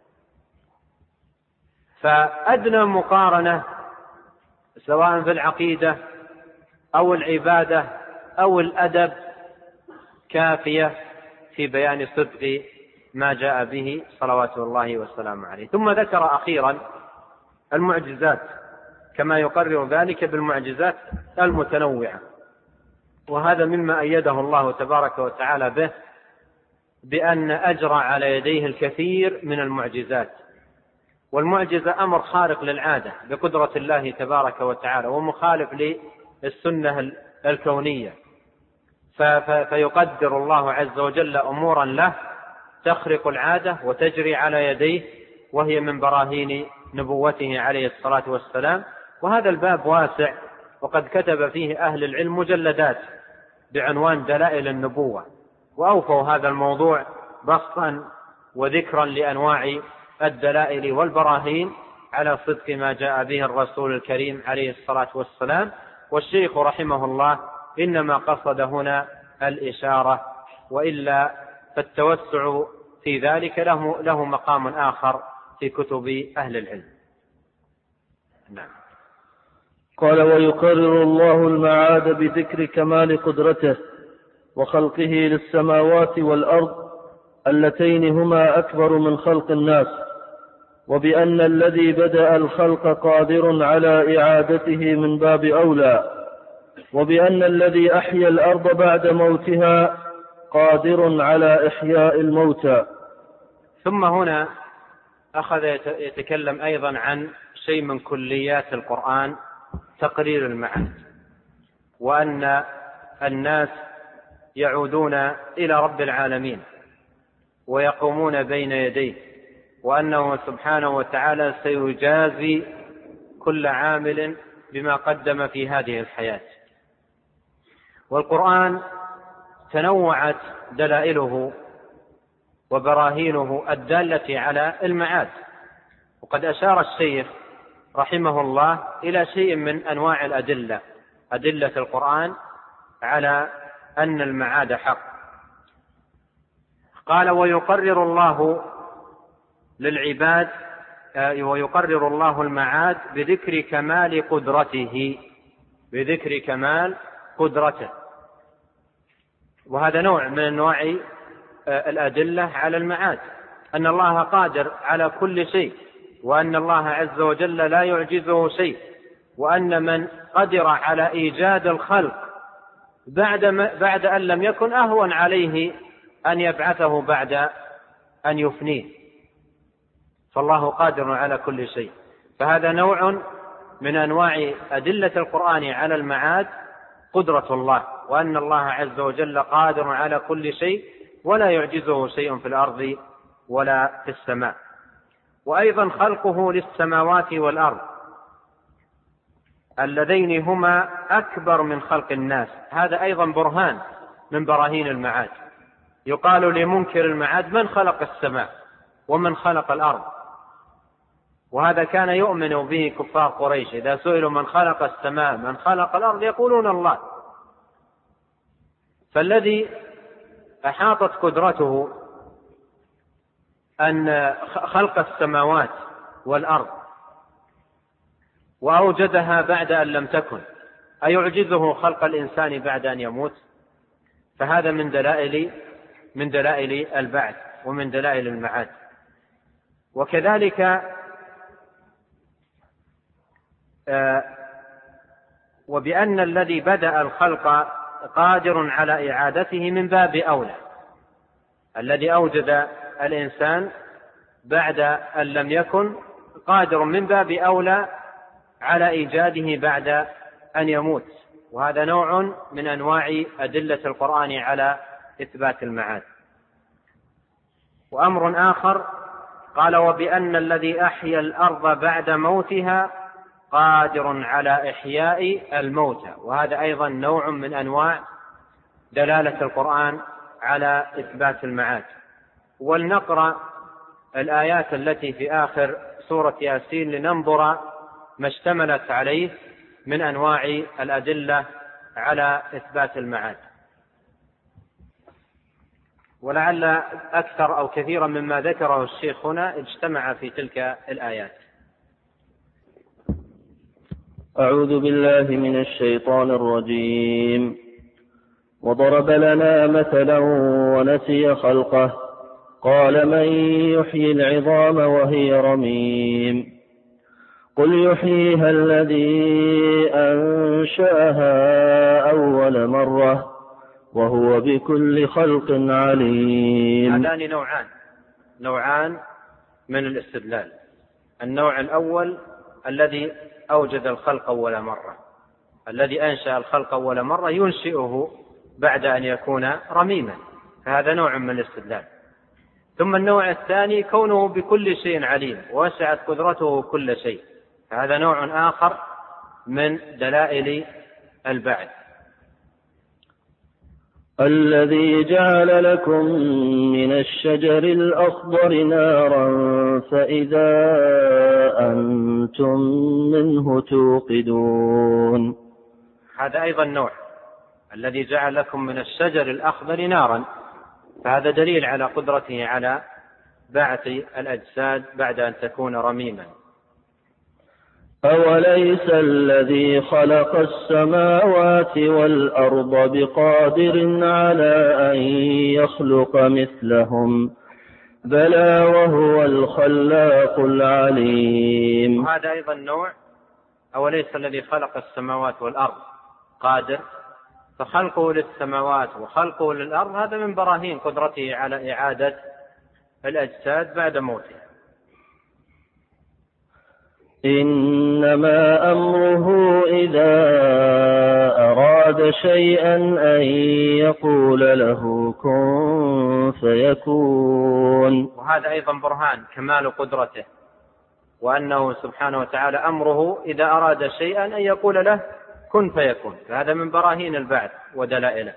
Speaker 1: فأدنى مقارنة سواء في العقيدة أو العبادة أو الأدب كافية في بيان صدق ما جاء به صلوات الله والسلام عليه. ثم ذكر أخيرا المعجزات كما يقرر ذلك بالمعجزات المتنوعة، وهذا مما أيده الله تبارك وتعالى به، بأن أجرى على يديه الكثير من المعجزات. والمعجزة أمر خارق للعادة بقدرة الله تبارك وتعالى ومخالف للسنة الكونية، فيقدر الله عز وجل أمورا له تخرق العادة وتجري على يديه، وهي من براهين نبوته عليه الصلاة والسلام. وهذا الباب واسع، وقد كتب فيه أهل العلم مجلدات بعنوان دلائل النبوة، وأوفوا هذا الموضوع بسطا وذكرا لأنواع الدلائل والبراهين على صدق ما جاء به الرسول الكريم عليه الصلاة والسلام. والشيخ رحمه الله إنما قصد هنا الإشارة، وإلا فالتوسع في ذلك له, له مقام آخر في كتب أهل العلم. نعم.
Speaker 2: قال: ويقرر الله المعاد بذكر كمال قدرته وخلقه للسماوات والأرض اللتين هما أكبر من خلق الناس، وبأن الذي بدأ الخلق قادر على إعادته من باب أولى، وبأن الذي أحيا الأرض بعد موتها قادر على إحياء الموتى.
Speaker 1: ثم هنا أخذ يتكلم أيضا عن شيء من كليات القرآن، تقرير المعاد، وأن الناس يعودون إلى رب العالمين ويقومون بين يديه، وأنه سبحانه وتعالى سيجازي كل عامل بما قدم في هذه الحياة. والقرآن تنوعت دلائله وبراهينه الدالة على المعاد، وقد أشار الشيخ رحمه الله إلى شيء من أنواع الأدلة، أدلة القرآن على أن المعاد حق. قال: ويقرر الله للعباد ويقرر الله المعاد بذكر كمال قدرته، بذكر كمال قدرته. وهذا نوع من أنواع الأدلة على المعاد، أن الله قادر على كل شيء، وأن الله عز وجل لا يعجزه شيء، وأن من قدر على إيجاد الخلق بعد, بعد أن لم يكن أهون عليه أن يبعثه بعد أن يفنيه، فالله قادر على كل شيء. فهذا نوع من أنواع أدلة القرآن على المعاد، قدرة الله، وأن الله عز وجل قادر على كل شيء ولا يعجزه شيء في الأرض ولا في السماء. وأيضا خلقه للسماوات والأرض اللذين هما أكبر من خلق الناس، هذا أيضا برهان من براهين المعاد. يقال لمنكر المعاد: من خلق السماء ومن خلق الأرض؟ وهذا كان يؤمن به كفار قريش، إذا سئلوا من خلق السماء من خلق الأرض يقولون الله. فالذي أحاطت قدرته أن خلق السماوات والأرض وأوجدها بعد أن لم تكن، أيعجزه خلق الإنسان بعد أن يموت؟ فهذا من دلائل من دلائل البعث ومن دلائل المعاد. وكذلك آه وبأن الذي بدأ الخلق قادر على إعادته من باب أولى. الذي أوجد الإنسان بعد أن لم يكن قادر من باب أولى على إيجاده بعد أن يموت. وهذا نوع من أنواع أدلة القرآن على إثبات المعاد. وأمر آخر قال: وبأن الذي أحيا الأرض بعد موتها قادر على إحياء الموتى. وهذا أيضا نوع من أنواع دلالة القرآن على إثبات المعاد. ولنقرأ الآيات التي في آخر سورة ياسين لننظر ما اشتملت عليه من أنواع الأدلة على إثبات المعاد، ولعل أكثر أو كثيرا مما ذكره الشيخ هنا اجتمع في تلك الآيات.
Speaker 2: أعوذ بالله من الشيطان الرجيم. وضرب لنا مثلا ونسي خلقه قال: من يحيي العظام وهي رميم قل يحييها الذي أنشأها أول مرة وهو بكل خلق عليم.
Speaker 1: هذان نوعان نوعان من الاستدلال. النوع الأول الذي أوجد الخلق أول مرة، الذي أنشأ الخلق أول مرة ينشئه بعد أن يكون رميما، فهذا نوع من الاستدلال. ثم النوع الثاني كونه بكل شيء عليم ووسعت قدرته كل شيء، هذا نوع آخر من دلائل البعث.
Speaker 2: الذي جعل لكم من الشجر الأخضر نارا فإذا أنتم منه توقدون.
Speaker 1: هذا أيضا نوع، الذي جعل لكم من الشجر الأخضر نارا، فهذا دليل على قدرته على بعث الأجساد بعد أن تكون رميما.
Speaker 2: أوليس الذي خلق السماوات والأرض بقادر على أن يخلق مثلهم بلى وهو الخلاق العليم.
Speaker 1: هذا أيضا نوع، أوليس الذي خلق السماوات والأرض قادر، فخلقه للسماوات وخلقه للأرض هذا من براهين قدرته على إعادة الأجساد بعد موتها.
Speaker 2: إنما أمره إذا أراد شيئا أن يقول له كن فيكون.
Speaker 1: وهذا أيضا برهان كمال قدرته، وأنه سبحانه وتعالى أمره إذا أراد شيئا أن يقول له كن فيكون، فهذا من براهين البعث ودلائله.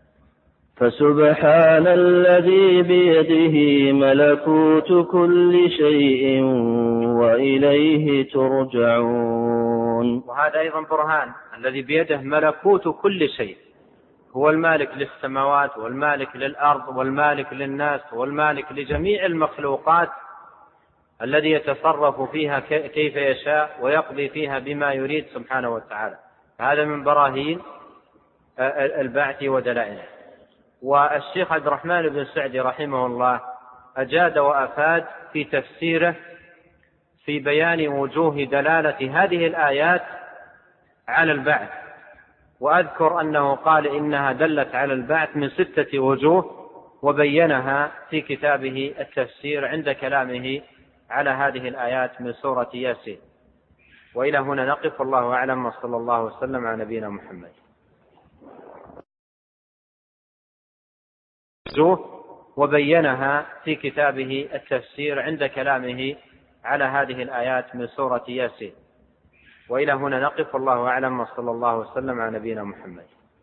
Speaker 2: فسبحان الذي بيده ملكوت كل شيء وإليه ترجعون.
Speaker 1: وهذا أيضا برهان، الذي بيده ملكوت كل شيء، هو المالك للسماوات والمالك للأرض والمالك للناس والمالك لجميع المخلوقات، الذي يتصرف فيها كيف يشاء ويقضي فيها بما يريد سبحانه وتعالى. هذا من براهين البعث ودلائله. والشيخ عبد الرحمن بن سعدي رحمه الله أجاد وأفاد في تفسيره في بيان وجوه دلالة هذه الآيات على البعث، وأذكر أنه قال إنها دلت على البعث من ستة وجوه، وبينها في كتابه التفسير عند كلامه على هذه الآيات من سورة ياسين. وإلى هنا نقف، والله أعلم، وصلى الله وسلم على نبينا محمد. وبينها في كتابه التفسير عند كلامه على هذه الآيات من سورة ياسين. وإلى هنا نقف، والله أعلم، وصلى الله وسلم على نبينا محمد.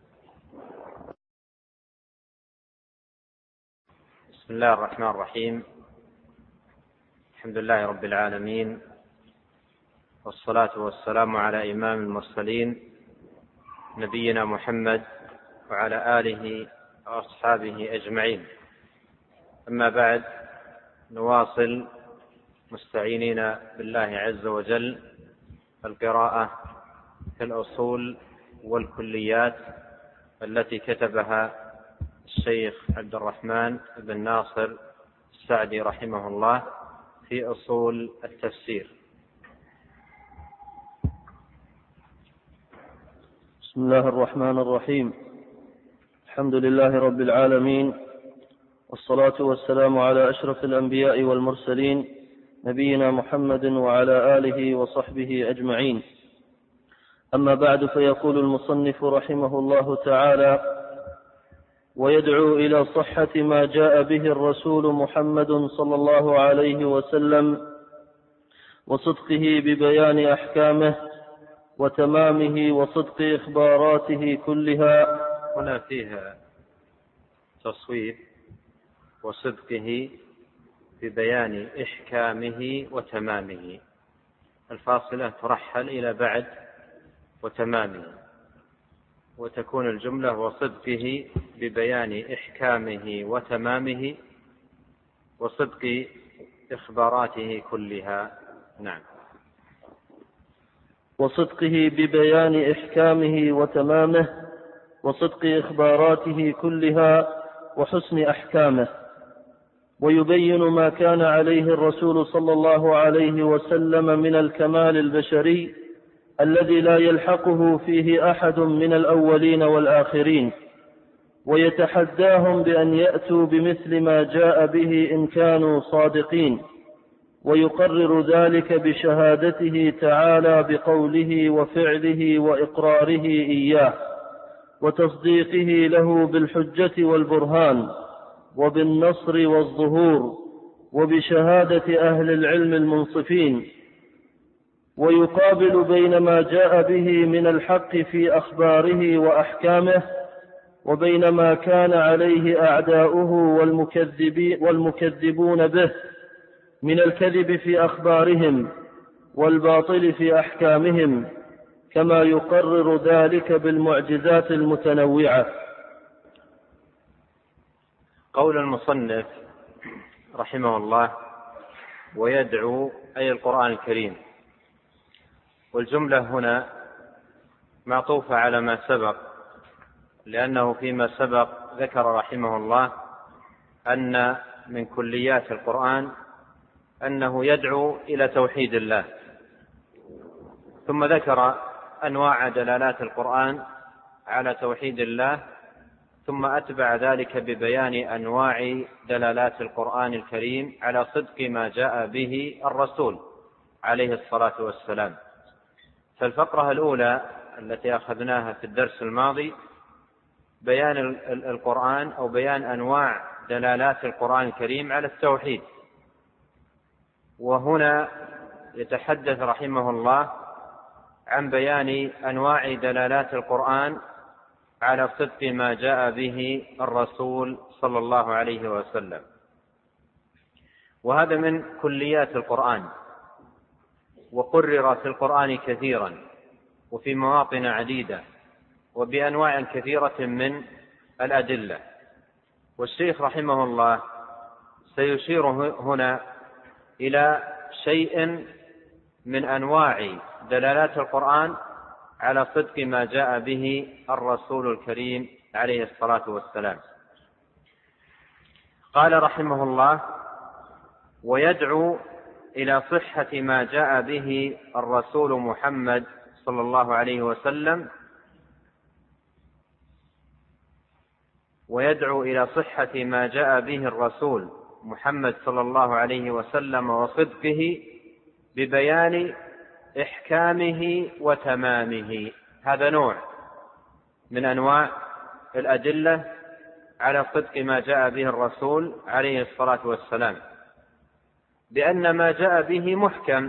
Speaker 1: بسم الله الرحمن الرحيم. الحمد لله رب العالمين، والصلاة والسلام على إمام المرسلين نبينا محمد وعلى آله وأصحابه أجمعين. أما بعد، نواصل مستعينين بالله عز وجل القراءة في الأصول والكليات التي كتبها الشيخ عبد الرحمن بن ناصر السعدي رحمه الله في أصول التفسير.
Speaker 2: بسم الله الرحمن الرحيم. الحمد لله رب العالمين، والصلاة والسلام على أشرف الأنبياء والمرسلين نبينا محمد وعلى آله وصحبه أجمعين. أما بعد، فيقول المصنف رحمه الله تعالى: ويدعو إلى صحة ما جاء به الرسول محمد صلى الله عليه وسلم وصدقه ببيان أحكامه وتمامه وصدق إخباراته كلها.
Speaker 1: هنا فيها تصويب: وصدقه ببيان إحكامه وتمامه. الفاصلة ترحل إلى بعد وتمامه، وتكون الجملة: وصدقه ببيان إحكامه وتمامه وصدق إخباراته كلها. نعم.
Speaker 2: وصدقه ببيان إحكامه وتمامه وصدق إخباراته كلها وحسن أحكامه، ويبين ما كان عليه الرسول صلى الله عليه وسلم من الكمال البشري الذي لا يلحقه فيه أحد من الأولين والآخرين، ويتحداهم بأن يأتوا بمثل ما جاء به إن كانوا صادقين، ويقرر ذلك بشهادته تعالى بقوله وفعله وإقراره إياه، وتصديقه له بالحجة والبرهان وبالنصر والظهور، وبشهادة أهل العلم المنصفين، ويقابل بين ما جاء به من الحق في أخباره وأحكامه وبين ما كان عليه أعداؤه والمكذبون به من الكذب في أخبارهم والباطل في أحكامهم، كما يقرر ذلك بالمعجزات المتنوعة.
Speaker 1: قول المصنف رحمه الله: ويدعو، أي القرآن الكريم. والجملة هنا معطوفة على ما سبق، لأنه فيما سبق ذكر رحمه الله أن من كليات القرآن أنه يدعو إلى توحيد الله، ثم ذكر أنواع دلالات القرآن على توحيد الله، ثم أتبع ذلك ببيان أنواع دلالات القرآن الكريم على صدق ما جاء به الرسول عليه الصلاة والسلام. فالفقرة الأولى التي أخذناها في الدرس الماضي بيان القرآن أو بيان أنواع دلالات القرآن الكريم على التوحيد، وهنا يتحدث رحمه الله عن بيان أنواع دلالات القرآن على صدق ما جاء به الرسول صلى الله عليه وسلم. وهذا من كليات القرآن، وقرر في القرآن كثيرا وفي مواطن عديدة وبأنواع كثيرة من الأدلة. والشيخ رحمه الله سيشير هنا إلى شيء من أنواع دلالات القرآن على صدق ما جاء به الرسول الكريم عليه الصلاة والسلام. قال رحمه الله: ويدعو إلى صحة ما جاء به الرسول محمد صلى الله عليه وسلم ويدعو إلى صحة ما جاء به الرسول محمد صلى الله عليه وسلم وصدقه ببيان إحكامه وتمامه. هذا نوع من أنواع الأدلة على صدق ما جاء به الرسول عليه الصلاة والسلام، بأن ما جاء به محكم،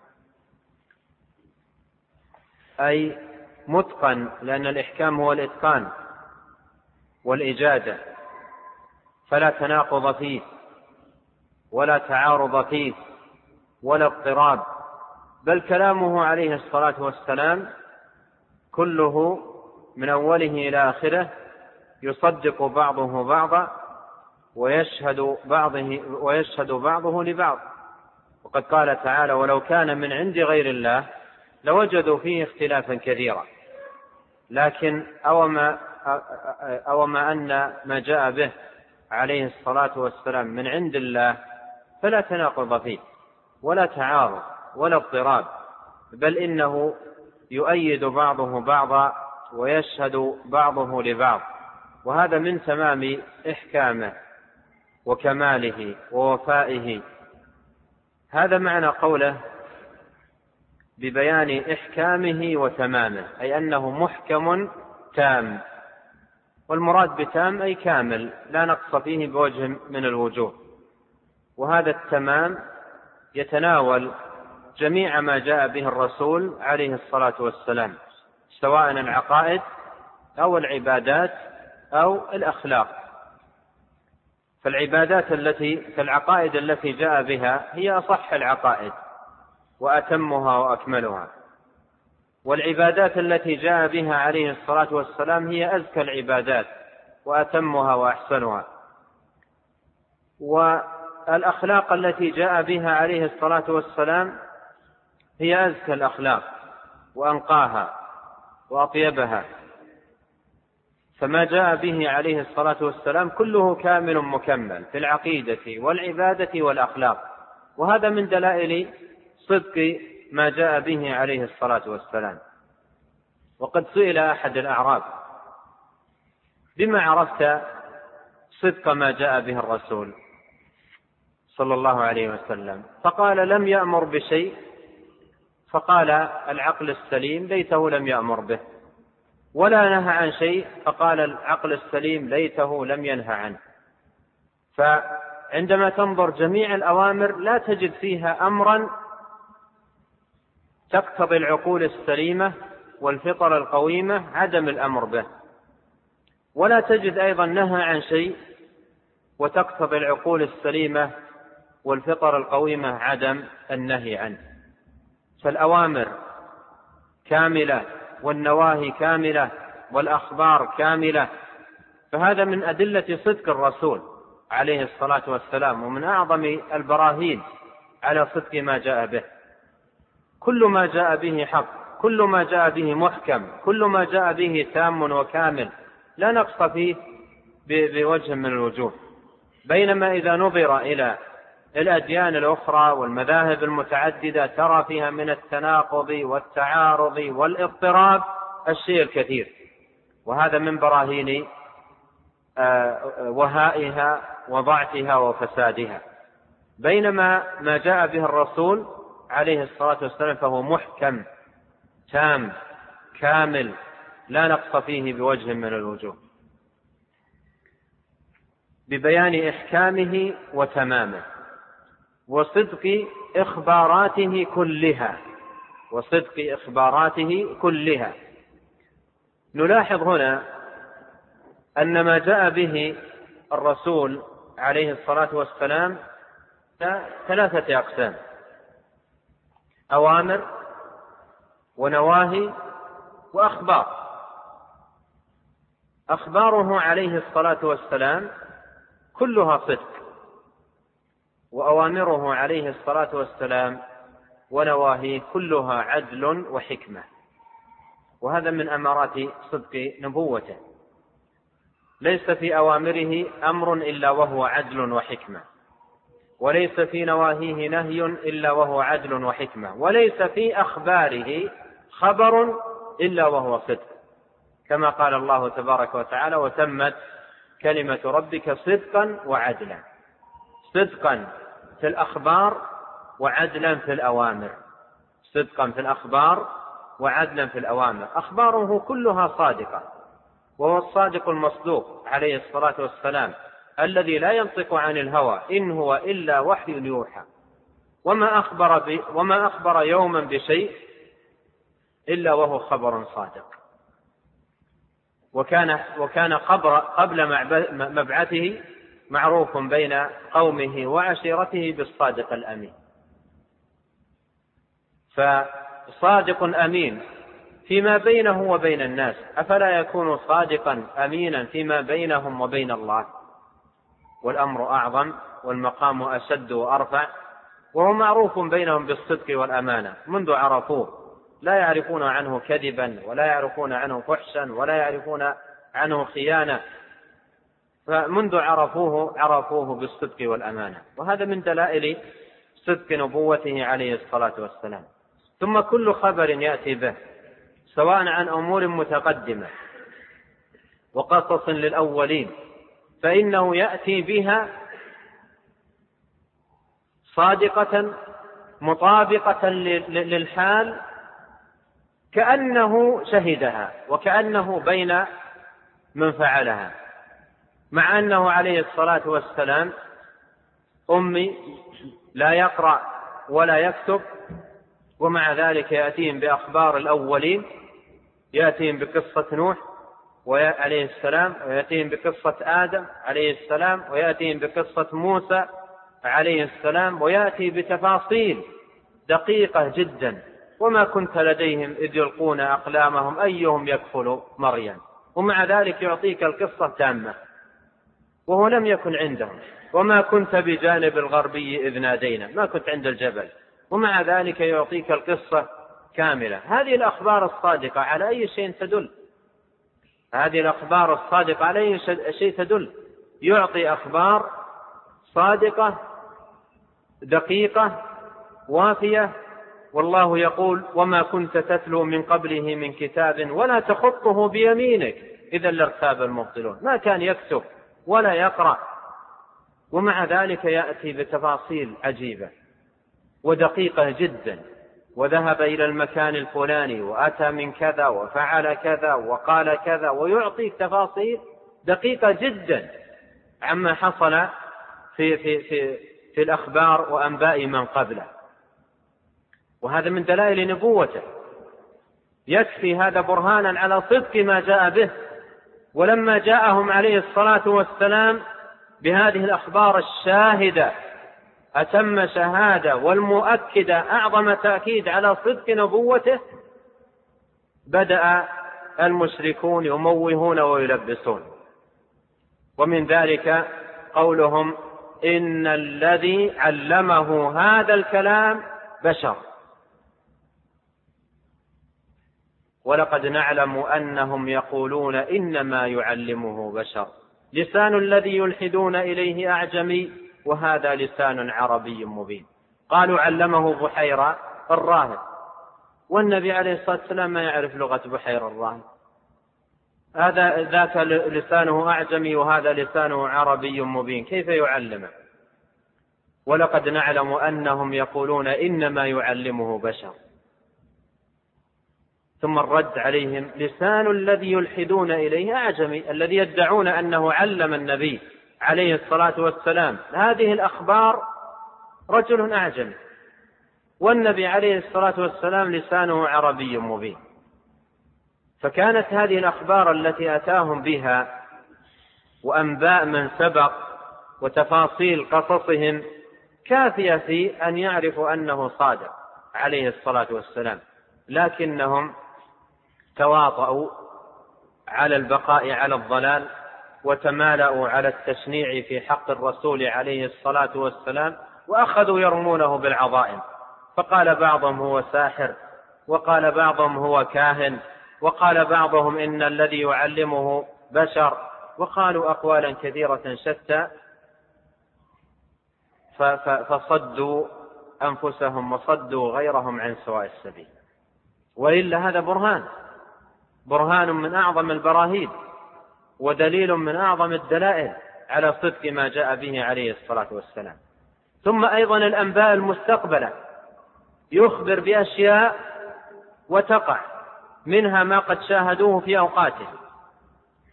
Speaker 1: أي متقن، لأن الإحكام هو الإتقان والإجادة، فلا تناقض فيه ولا تعارض فيه ولا اضطراب، بل كلامه عليه الصلاة والسلام كله من أوله إلى آخره يصدق بعضه بعضا ويشهد بعضه, ويشهد بعضه لبعض. وقد قال تعالى: ولو كان من عند غير الله لوجدوا فيه اختلافا كثيرا. لكن أوما, أوما أن ما جاء به عليه الصلاة والسلام من عند الله فلا تناقض فيه ولا تعارض ولا اضطراب، بل إنه يؤيد بعضه بعضا ويشهد بعضه لبعض، وهذا من تمام إحكامه وكماله ووفائه. هذا معنى قوله ببيان إحكامه وتمامه، أي أنه محكم تام، والمراد بتام أي كامل لا نقص فيه بوجه من الوجوه. وهذا التمام يتناول جميع ما جاء به الرسول عليه الصلاة والسلام، سواء العقائد أو العبادات أو الأخلاق. فالعبادات التي فالعقائد التي جاء بها هي أصح العقائد وأتمها وأكملها، والعبادات التي جاء بها عليه الصلاة والسلام هي أزكى العبادات وأتمها وأحسنها، والأخلاق التي جاء بها عليه الصلاة والسلام هي أزكى الأخلاق وأنقاها وأطيبها. فما جاء به عليه الصلاة والسلام كله كامل مكمل في العقيدة والعبادة والأخلاق، وهذا من دلائل صدق ما جاء به عليه الصلاة والسلام. وقد سئل أحد الأعراب: بما عرفت صدق ما جاء به الرسول صلى الله عليه وسلم؟ فقال: لم يأمر بشيء. فقال: العقل السليم ليته لم يأمر به. ولا نهى عن شيء. فقال: العقل السليم ليته لم ينهى عنه. فعندما تنظر جميع الأوامر لا تجد فيها أمرا تقتضي العقول السليمة والفطر القويمة عدم الأمر به، ولا تجد أيضا نهى عن شيء وتقتضي العقول السليمة والفطر القويمة عدم النهي عنه. فالأوامر كاملة والنواهي كاملة والأخبار كاملة، فهذا من أدلة صدق الرسول عليه الصلاة والسلام، ومن أعظم البراهين على صدق ما جاء به. كل ما جاء به حق، كل ما جاء به محكم، كل ما جاء به تام وكامل لا نقص فيه بوجه من الوجوه. بينما إذا نظر إلى الأديان الأخرى والمذاهب المتعددة ترى فيها من التناقض والتعارض والاضطراب الشيء الكثير، وهذا من براهين وهائها وضعفها وفسادها. بينما ما جاء به الرسول عليه الصلاة والسلام فهو محكم تام كامل لا نقص فيه بوجه من الوجوه، ببيان إحكامه وتمامه وصدق إخباراته كلها وصدق إخباراته كلها. نلاحظ هنا أن ما جاء به الرسول عليه الصلاة والسلام ثلاثة أقسام: أوامر ونواهي وأخبار. أخباره عليه الصلاة والسلام كلها صدق، وأوامره عليه الصلاة والسلام ونواهيه كلها عدل وحكمة، وهذا من أمارات صدق نبوته. ليس في أوامره أمر إلا وهو عدل وحكمة، وليس في نواهيه نهي إلا وهو عدل وحكمة، وليس في أخباره خبر إلا وهو صدق، كما قال الله تبارك وتعالى: وتمت كلمة ربك صدقا وعدلا. صدقا في الأخبار وعدلا في الأوامر، صدقا في الأخبار وعدلا في الأوامر. أخباره كلها صادقة وهو الصادق المصدوق عليه الصلاة والسلام الذي لا ينطق عن الهوى إن هو إلا وحي يوحى، وما أخبر, ب... وما أخبر يوما بشيء إلا وهو خبر صادق. وكان, وكان قبر... قبل مبعثه معروف بين قومه وعشيرته بالصادق الأمين. فصادق أمين فيما بينه وبين الناس، أفلا يكون صادقا أمينا فيما بينهم وبين الله؟ والأمر أعظم والمقام أشد وأرفع، وهو معروف بينهم بالصدق والأمانة منذ عرفوه، لا يعرفون عنه كذبا ولا يعرفون عنه فحشا ولا يعرفون عنه خيانة، فمنذ عرفوه عرفوه بالصدق والأمانة، وهذا من دلائل صدق نبوته عليه الصلاة والسلام. ثم كل خبر يأتي به سواء عن أمور متقدمة وقصص للأولين فإنه يأتي بها صادقة مطابقة للحال كأنه شهدها وكأنه بين من فعلها، مع أنه عليه الصلاة والسلام أمي لا يقرأ ولا يكتب، ومع ذلك يأتيهم بأخبار الأولين، يأتيهم بقصة نوح عليه السلام، ويأتيهم بقصة آدم عليه السلام، ويأتيهم بقصة موسى عليه السلام، ويأتي بتفاصيل دقيقة جدا. وما كنت لديهم إذ يلقون أقلامهم أيهم يكفل مريم، ومع ذلك يعطيك القصة تامة وهو لم يكن عندهم. وما كنت بجانب الغربي إذ نادينا، ما كنت عند الجبل، ومع ذلك يعطيك القصة كاملة. هذه الأخبار الصادقة على أي شيء تدل؟ هذه الأخبار الصادقة على أي شيء تدل؟ يعطي أخبار صادقة دقيقة وافية. والله يقول: وما كنت تتلو من قبله من كتاب ولا تخطه بيمينك إذا لارتاب المبطلون. ما كان يكتب ولا يقرأ، ومع ذلك يأتي بتفاصيل عجيبة ودقيقة جدا، وذهب إلى المكان الفلاني وأتى من كذا وفعل كذا وقال كذا، ويعطيك تفاصيل دقيقة جدا عما حصل في, في, في, في الأخبار وأنباء من قبله. وهذا من دلائل نبوته، يكفي هذا برهانا على صدق ما جاء به. ولما جاءهم عليه الصلاة والسلام بهذه الأخبار الشاهدة أتم شهادة والمؤكدة أعظم تأكيد على صدق نبوته، بدأ المشركون يموهون ويلبسون. ومن ذلك قولهم: إن الذي علمه هذا الكلام بشر، ولقد نعلم أنهم يقولون إنما يعلمه بشر، لسان الذي يلحدون إليه أعجمي وهذا لسان عربي مبين. قالوا علمه بحيرة الراهب، والنبي عليه الصلاة والسلام ما يعرف لغة بحيرة الراهب، هذا ذاك لسانه أعجمي وهذا لسانه عربي مبين، كيف يعلمه؟ ولقد نعلم أنهم يقولون إنما يعلمه بشر. ثم الرد عليهم: لسان الذي يلحدون إليه أعجمي، الذي يدعون أنه علم النبي عليه الصلاة والسلام هذه الأخبار رجل أعجمي، والنبي عليه الصلاة والسلام لسانه عربي مبين. فكانت هذه الأخبار التي أتاهم بها وأنباء من سبق وتفاصيل قصصهم كافية في أن يعرفوا أنه صادق عليه الصلاة والسلام، لكنهم تواطؤوا على البقاء على الضلال وتمالأوا على التشنيع في حق الرسول عليه الصلاة والسلام، وأخذوا يرمونه بالعظائم. فقال بعضهم هو ساحر، وقال بعضهم هو كاهن، وقال بعضهم إن الذي يعلمه بشر، وقالوا أقوالا كثيرة شتى، فصدوا أنفسهم وصدوا غيرهم عن سواء السبيل. وإلا هذا برهان برهان من أعظم البراهين ودليل من أعظم الدلائل على صدق ما جاء به عليه الصلاة والسلام. ثم أيضا الأنباء المستقبلة، يخبر بأشياء وتقع، منها ما قد شاهدوه في أوقاته،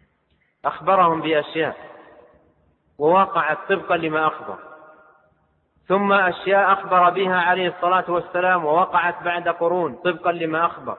Speaker 1: أخبرهم بأشياء ووقعت طبقا لما أخبر، ثم أشياء أخبر بها عليه الصلاة والسلام ووقعت بعد قرون طبقا لما أخبر،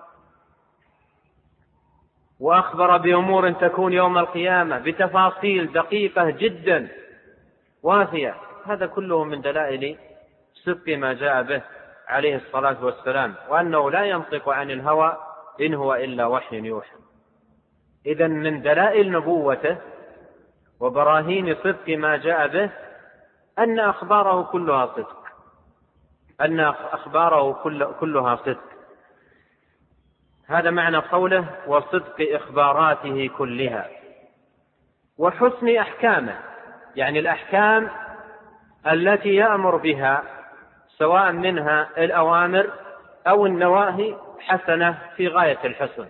Speaker 1: وأخبر بأمور تكون يوم القيامة بتفاصيل دقيقة جدا وافية. هذا كله من دلائل صدق ما جاء به عليه الصلاة والسلام، وأنه لا ينطق عن الهوى إن هو إلا وحي يوحى. إذن من دلائل نبوته وبراهين صدق ما جاء به أن أخباره كلها صدق، أن أخباره كلها صدق. هذا معنى قوله وصدق إخباراته كلها، وحسن أحكامه، يعني الأحكام التي يأمر بها سواء منها الأوامر أو النواهي حسنة في غاية الحسن،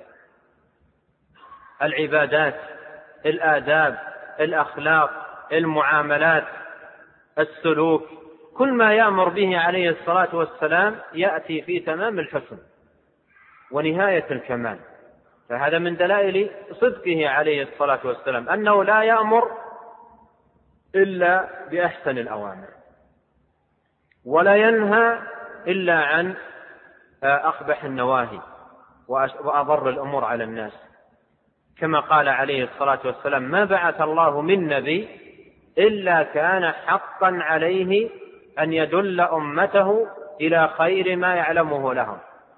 Speaker 1: العبادات، الآداب، الأخلاق، المعاملات، السلوك، كل ما يأمر به عليه الصلاة والسلام يأتي في تمام الحسن ونهاية الكمال. فهذا من دلائل صدقه عليه الصلاة والسلام أنه لا يأمر إلا بأحسن الأوامر، ولا ينهى إلا عن أقبح النواهي وأضر الأمور على الناس، كما قال عليه الصلاة والسلام ما بعث الله من نبي إلا كان حقا عليه أن يدل أمته إلى خير ما يعلمه لهم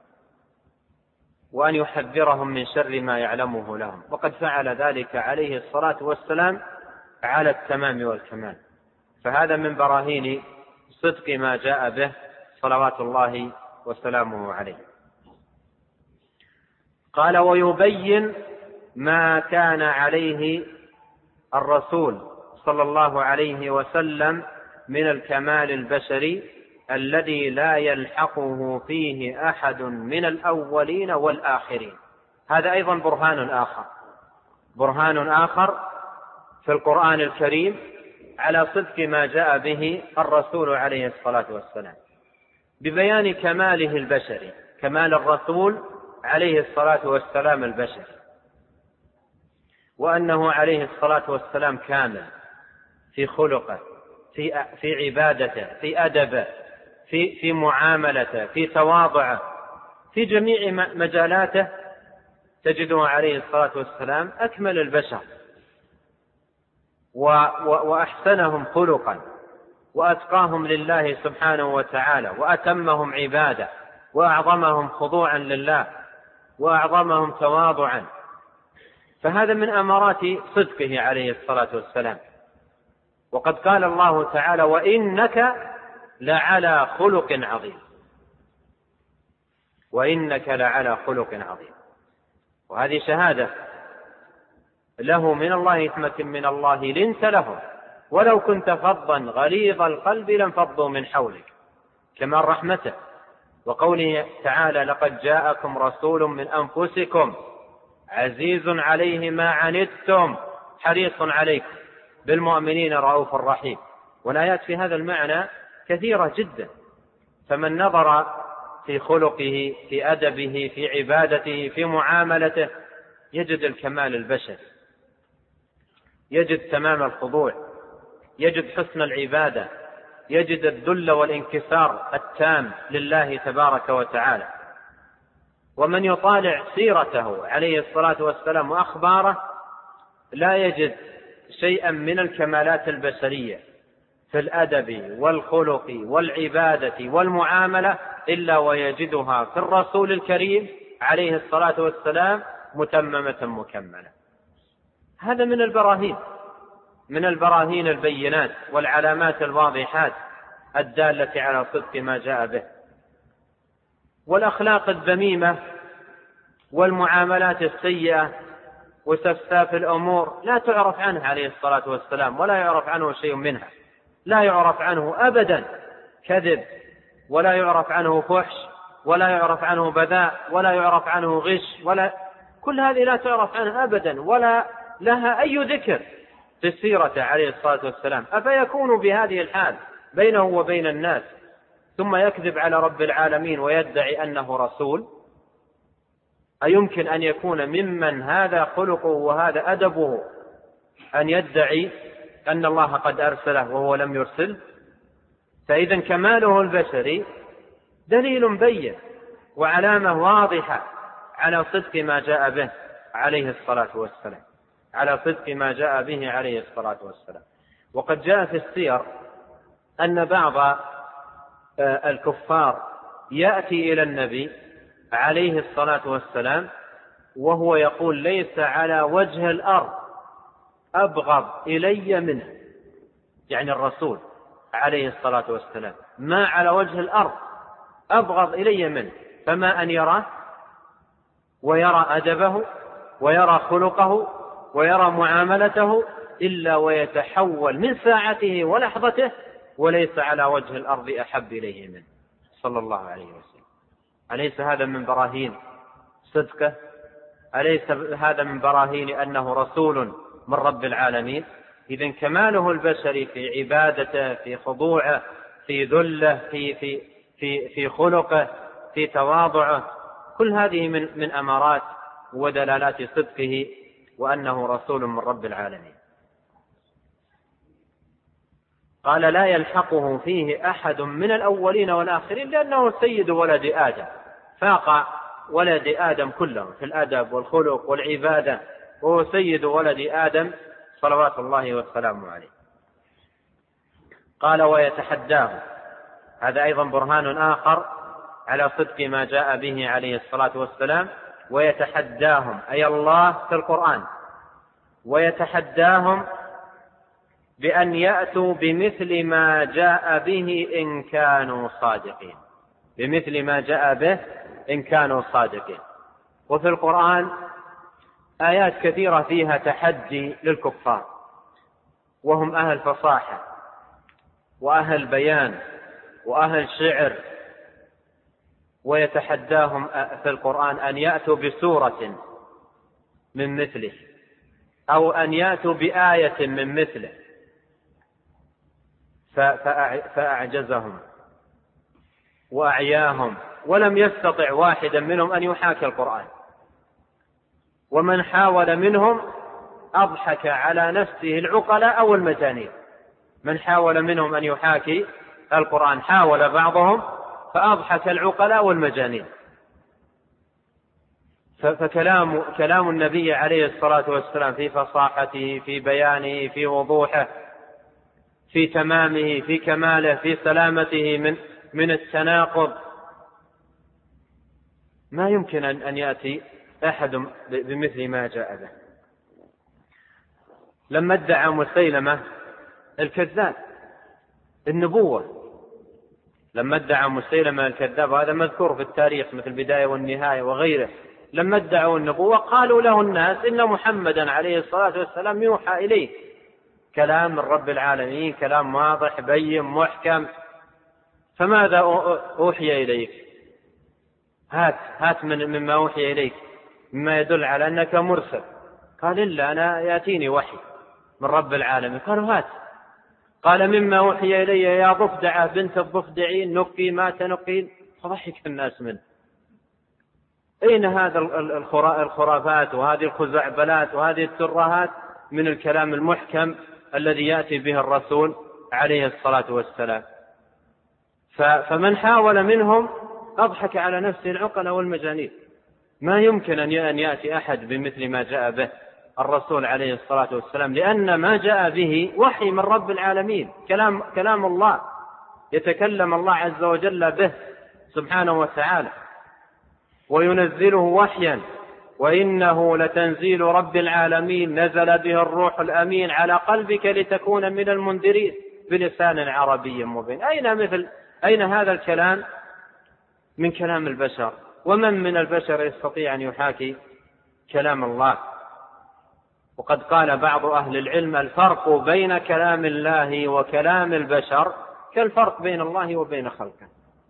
Speaker 1: وأن يحذرهم من شر ما يعلمه لهم، وقد فعل ذلك عليه الصلاة والسلام على التمام والكمال. فهذا من براهين صدق ما جاء به صلوات الله وسلامه عليه. قال ويبين ما كان عليه الرسول صلى الله عليه وسلم من الكمال البشري الذي لا يلحقه فيه أحد من الأولين والآخرين. هذا أيضا برهان آخر، برهان آخر في القرآن الكريم على صدق ما جاء به الرسول عليه الصلاة والسلام، ببيان كماله البشري، كمال الرسول عليه الصلاة والسلام البشري، وأنه عليه الصلاة والسلام كامل في خلقه، في في عبادته، في أدبه، في في معاملته، في تواضعه، في جميع مجالاته تجده عليه الصلاة والسلام أكمل البشر وأحسنهم خلقا وأتقاهم لله سبحانه وتعالى وأتمهم عبادة وأعظمهم خضوعا لله وأعظمهم تواضعا. فهذا من أمارات صدقه عليه الصلاة والسلام. وقد قال الله تعالى وإنك لعلى خلق عظيم، وإنك لعلى خلق عظيم. وهذه شهادة له من الله حكمة من الله لنت له ولو كنت فظا غليظ القلب لانفضوا من حولك، كمال رحمته. وقوله تعالى لقد جاءكم رسول من أنفسكم عزيز عليه ما عنتم حريص عليكم بالمؤمنين رؤوف رحيم. والآيات في هذا المعنى كثيرة جدا، فمن نظر في خلقه، في أدبه، في عبادته، في معاملته يجد الكمال البشري، يجد تمام الخضوع، يجد حسن العبادة، يجد الذل والانكسار التام لله تبارك وتعالى. ومن يطالع سيرته عليه الصلاة والسلام وأخباره لا يجد شيئا من الكمالات البشرية في الأدب والخلق والعبادة والمعاملة إلا ويجدها في الرسول الكريم عليه الصلاة والسلام متممة مكملة. هذا من البراهين، من البراهين البينات والعلامات الواضحات الدالة على صدق ما جاء به. والأخلاق الذميمة والمعاملات السيئة وسفساف الأمور لا تعرف عنه عليه الصلاة والسلام، ولا يعرف عنه شيء منها، لا يعرف عنه أبدا كذب، ولا يعرف عنه فحش، ولا يعرف عنه بذاء، ولا يعرف عنه غش، ولا كل هذه لا تعرف عنه أبدا، ولا لها أي ذكر في السيرة عليه الصلاة والسلام. أفيكون بهذه الحال بينه وبين الناس ثم يكذب على رب العالمين ويدعي أنه رسول؟ أيمكن أن يكون ممن هذا خلقه وهذا أدبه أن يدعي أن الله قد أرسله وهو لم يرسل، فإذا كماله البشري دليل بين وعلامة واضحة على صدق ما جاء به عليه الصلاة والسلام، على صدق ما جاء به عليه الصلاة والسلام. وقد جاء في السير أن بعض الكفار يأتي إلى النبي عليه الصلاة والسلام وهو يقول: ليس على وجه الأرض أبغض إلي منه، يعني الرسول عليه الصلاة والسلام ما على وجه الأرض أبغض إلي منه، فما أن يراه ويرى أدبه ويرى خلقه ويرى معاملته إلا ويتحول من ساعته ولحظته، وليس على وجه الأرض أحب إليه منه صلى الله عليه وسلم. أليس هذا من براهين صدقه؟ أليس هذا من براهين أنه رسول من رب العالمين؟ إذن كماله البشري في عبادته، في خضوعه، في ذله، في, في, في, في خلقه، في تواضعه، كل هذه من, من أمارات ودلالات صدقه وأنه رسول من رب العالمين. قال: لا يلحقه فيه أحد من الأولين والآخرين، لأنه سيد ولد آدم، فاق ولد آدم كلهم في الأدب والخلق والعبادة، وهو سيد ولد آدم صلوات الله والسلام عليه. قال: ويتحداه، هذا أيضا برهان آخر على صدق ما جاء به عليه الصلاة والسلام. ويتحداهم أي الله في القرآن، ويتحداهم بأن يأتوا بمثل ما جاء به إن كانوا صادقين، بمثل ما جاء به إن كانوا صادقين. وفي القرآن آيات كثيرة فيها تحدي للكفار، وهم أهل فصاحة وأهل بيان وأهل شعر. ويتحداهم في القرآن أن يأتوا بسورة من مثله، أو أن يأتوا بآية من مثله، فأعجزهم وأعياهم، ولم يستطع واحدا منهم أن يحاكي القرآن. ومن حاول منهم أضحك على نفسه العقلاء أو المجانين. من حاول منهم أن يحاكي القرآن حاول بعضهم فأضحك العقلاء والمجانين. فكلام كلام النبي عليه الصلاة والسلام في فصاحته، في بيانه، في وضوحه، في تمامه، في كماله، في سلامته من من التناقض، ما يمكن أن يأتي أحد بمثل ما جاء به. لما ادعى مسيلمة الكذاب النبوة، لما ادعى مسيلمة الكذاب، وهذا مذكور في التاريخ مثل البداية والنهاية وغيره، لما ادعوا النبوة قالوا له الناس إن محمدا عليه الصلاة والسلام يوحى إليه، كلام من رب العالمين، كلام واضح بين محكم، فماذا أوحي إليك؟ هات هات من مما أوحي إليك مما يدل على أنك مرسل. قال: إلا أنا يأتيني وحي من رب العالمين. قالوا: هات. قال: مما أوحي إلي يا ضفدعة بنت الضفدعين نقي ما تنقين. فضحك الناس منه. أين هذا الخرافات وهذه الخزعبلات وهذه الترهات من الكلام المحكم الذي يأتي به الرسول عليه الصلاة والسلام؟ فمن حاول منهم أضحك على نفسه العقل والمجانين. ما يمكن أن يأتي أحد بمثل ما جاء به الرسول عليه الصلاة والسلام، لأن ما جاء به وحي من رب العالمين، كلام, كلام الله، يتكلم الله عز وجل به سبحانه وتعالى وينزله وحيا. وإنه لتنزيل رب العالمين نزل به الروح الأمين على قلبك لتكون من المنذرين بلسان عربي مبين. أين مثل أين هذا الكلام من كلام البشر؟ ومن من البشر يستطيع أن يحاكي كلام الله؟ وقد قال بعض أهل العلم: الفرق بين كلام الله وكلام البشر كالفرق بين الله وبين خلقه،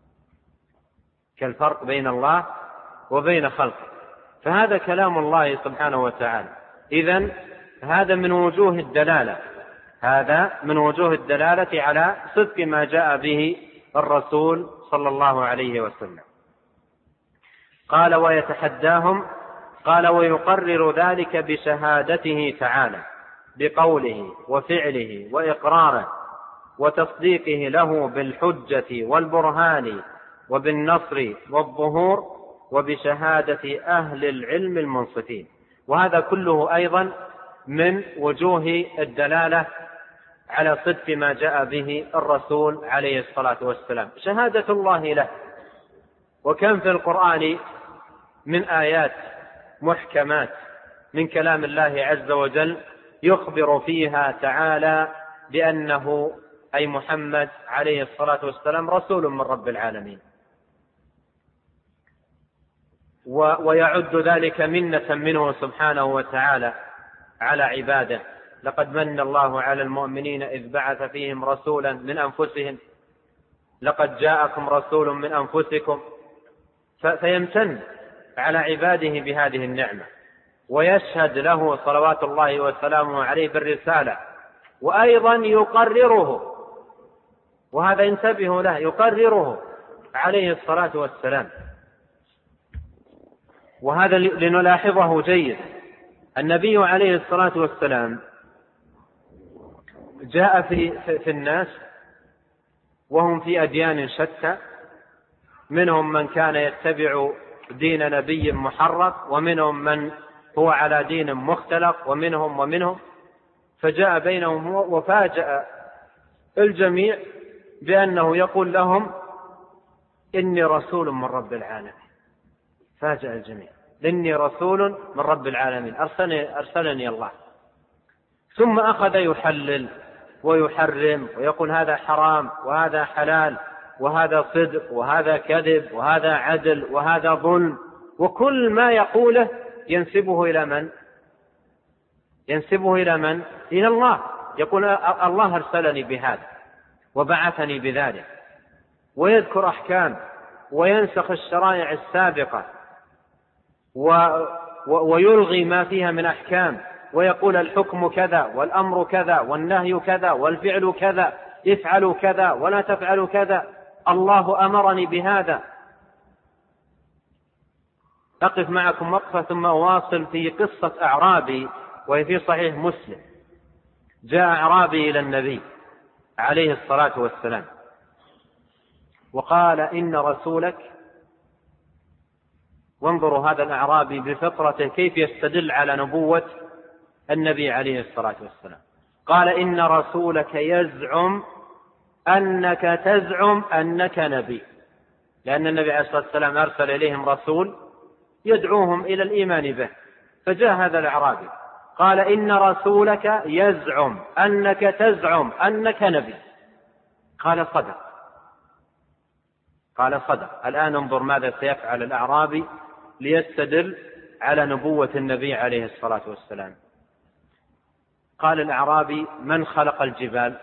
Speaker 1: كالفرق بين الله وبين خلقه. فهذا كلام الله سبحانه وتعالى. إذن هذا من وجوه الدلالة، هذا من وجوه الدلالة على صدق ما جاء به الرسول صلى الله عليه وسلم. قال: ويتحداهم، قال: ويقرر ذلك بشهادته تعالى. بقوله وفعله وإقراره وتصديقه له بالحجة والبرهان وبالنصر والظهور وبشهادة أهل العلم المنصفين. وهذا كله أيضا من وجوه الدلالة على صدق ما جاء به الرسول عليه الصلاة والسلام، شهادة الله له. وكم في القرآن من آيات محكمات من كلام الله عز وجل يخبر فيها تعالى بأنه أي محمد عليه الصلاة والسلام رسول من رب العالمين، ويعد ذلك منة منه سبحانه وتعالى على عباده. لقد من الله على المؤمنين إذ بعث فيهم رسولا من أنفسهم لقد جاءكم رسول من أنفسكم، فيمتن على عباده بهذه النعمة ويشهد له صلوات الله وسلامه عليه بالرسالة، وأيضا يقرره، وهذا انتبهوا له، يقرره عليه الصلاة والسلام. وهذا لنلاحظه جيد. النبي عليه الصلاة والسلام جاء في, في الناس وهم في أديان شتى، منهم من كان يتبع دين نبي محرف، ومنهم من هو على دين مختلف، ومنهم ومنهم فجاء بينهم وفاجأ الجميع بأنه يقول لهم إني رسول من رب العالمين. فاجأ الجميع، إني رسول من رب العالمين، أرسلني, أرسلني الله. ثم أخذ يحلل ويحرم ويقول هذا حرام وهذا حلال وهذا صدق وهذا كذب وهذا عدل وهذا ظلم، وكل ما يقوله ينسبه إلى من؟ ينسبه إلى من؟ إلى الله. يقول الله أرسلني بهذا وبعثني بذلك، ويذكر أحكام وينسخ الشرائع السابقة ويلغي ما فيها من أحكام، ويقول الحكم كذا والأمر كذا والنهي كذا والفعل كذا، افعلوا كذا ولا تفعلوا كذا، الله أمرني بهذا. أقف معكم وقفة ثم أواصل في قصة أعرابي وهي في صحيح مسلم. جاء أعرابي إلى النبي عليه الصلاة والسلام وقال إن رسولك، وانظروا هذا الأعرابي بفطرته كيف يستدل على نبوة النبي عليه الصلاة والسلام. قال إن رسولك يزعم أنك تزعم أنك نبي، لأن النبي عليه الصلاة والسلام أرسل إليهم رسول يدعوهم إلى الإيمان به. فجاء هذا الأعرابي قال إن رسولك يزعم أنك تزعم أنك نبي. قال صدق. قال صدق. الآن انظر ماذا سيفعل الأعرابي ليستدل على نبوة النبي عليه الصلاة والسلام. قال الأعرابي من خلق الجبال؟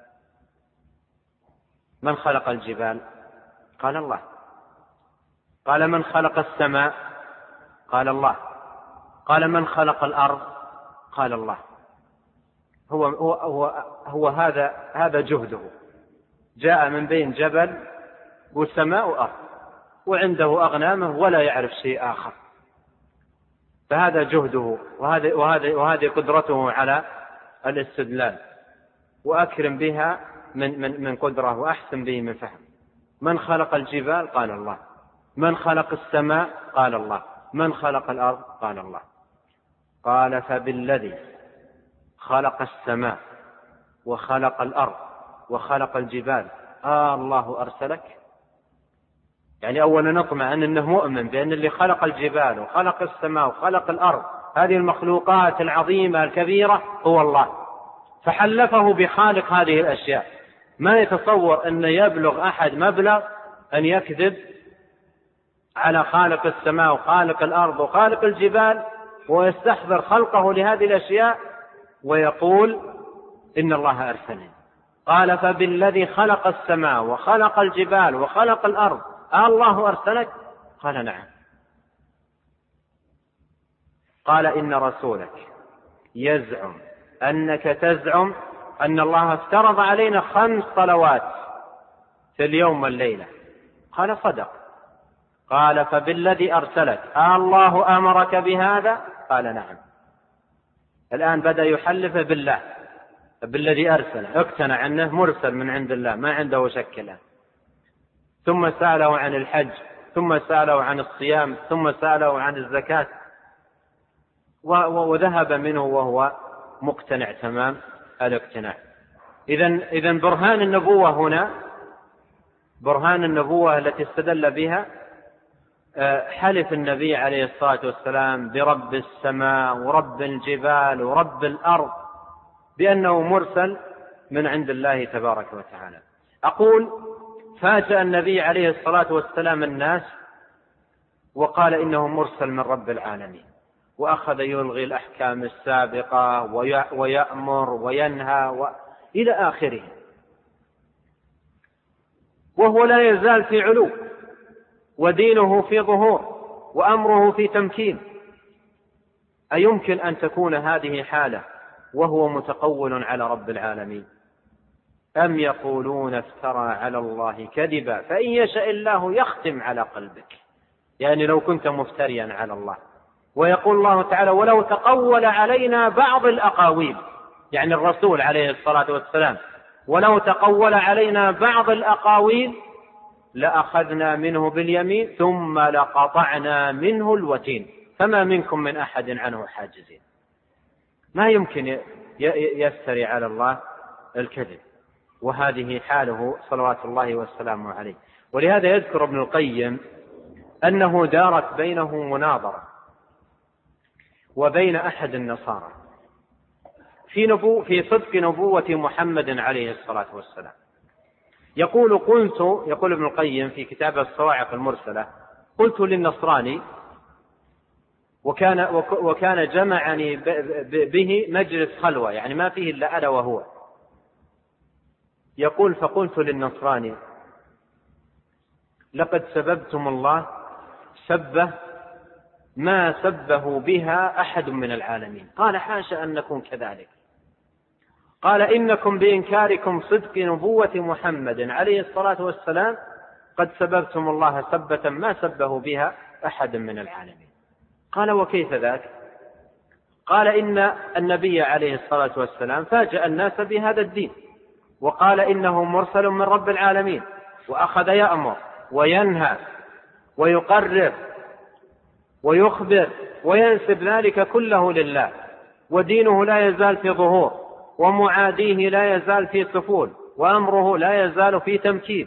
Speaker 1: من خلق الجبال؟ قال الله. قال من خلق السماء؟ قال الله. قال من خلق الأرض؟ قال الله. هو, هو, هو, هو هذا, هذا جهده. جاء من بين جبل والسماء وأرض، وعنده أغنامه ولا يعرف شيء آخر، فهذا جهده، وهذه, وهذه, وهذه قدرته على الاستدلال، وأكرم بها من, من, من قدرة وأحسن به من فهم. من خلق الجبال؟ قال الله. من خلق السماء؟ قال الله. من خلق الأرض؟ قال الله. قال فبالذي خلق السماء وخلق الأرض وخلق الجبال آه الله أرسلك؟ يعني أولا نطمع أنه مؤمن بأن اللي خلق الجبال وخلق السماء وخلق الأرض، هذه المخلوقات العظيمة الكبيرة، هو الله، فحلفه بخالق هذه الأشياء. ما يتصور أن يبلغ أحد مبلغ أن يكذب على خالق السماء وخالق الأرض وخالق الجبال ويستحضر خلقه لهذه الأشياء ويقول إن الله أرسلني. قال فبالذي خلق السماء وخلق الجبال وخلق الأرض آه الله أرسلك؟ قال نعم. قال إن رسولك يزعم أنك تزعم أن الله افترض علينا خمس صلوات في اليوم والليلة. قال صدق. قال فبالذي أرسلك آه الله أمرك بهذا؟ قال نعم. الآن بدأ يحلف بالله بالذي أرسله، اقتنع أنه مرسل من عند الله ما عنده شك الآن. ثم سأله عن الحج، ثم سأله عن الصيام، ثم سأله عن الزكاة، وذهب منه وهو مقتنع تمام الاقتناع. إذن إذن برهان النبوة هنا، برهان النبوة التي استدل بها حلف النبي عليه الصلاة والسلام برب السماء ورب الجبال ورب الأرض بأنه مرسل من عند الله تبارك وتعالى. أقول فاجأ النبي عليه الصلاة والسلام الناس وقال إنه مرسل من رب العالمين، وأخذ يلغي الأحكام السابقة ويأمر وينهى وإلى آخره، وهو لا يزال في علو، ودينه في ظهور، وأمره في تمكين. أيمكن أن تكون هذه حالة وهو متقول على رب العالمين؟ أم يقولون افترى على الله كذبا فإن يشاء الله يختم على قلبك، يعني لو كنت مفتريا على الله. ويقول الله تعالى ولو تقول علينا بعض الأقاويل، يعني الرسول عليه الصلاة والسلام، ولو تقول علينا بعض الأقاويل لأخذنا منه باليمين ثم لقطعنا منه الوتين فما منكم من أحد عنه حاجزين. ما يمكن يفتري على الله الكذب، وهذه حاله صلوات الله والسلام عليه. ولهذا يذكر ابن القيم أنه دارت بينه مناظرة وبين أحد النصارى في, نبو في صدق نبوة محمد عليه الصلاة والسلام. يقول قلت يقول ابن القيم في كتاب الصواعق المرسلة: قلت للنصراني، وكان, وكان جمعني به مجلس خلوة، يعني ما فيه إلا أنا وهو. يقول فقلت للنصراني: لقد سببتم الله سبه ما سبه بها أحد من العالمين. قال: حاشا أن نكون كذلك. قال: إنكم بإنكاركم صدق نبوة محمد عليه الصلاة والسلام قد سببتم الله سبة ما سبه بها أحد من العالمين. قال: وكيف ذاك؟ قال: إن النبي عليه الصلاة والسلام فاجأ الناس بهذا الدين وقال إنه مرسل من رب العالمين، وأخذ يأمر وينهى ويقرر ويخبر وينسب ذلك كله لله، ودينه لا يزال في ظهور، ومعاديه لا يزال في سفول، وأمره لا يزال في تمكين.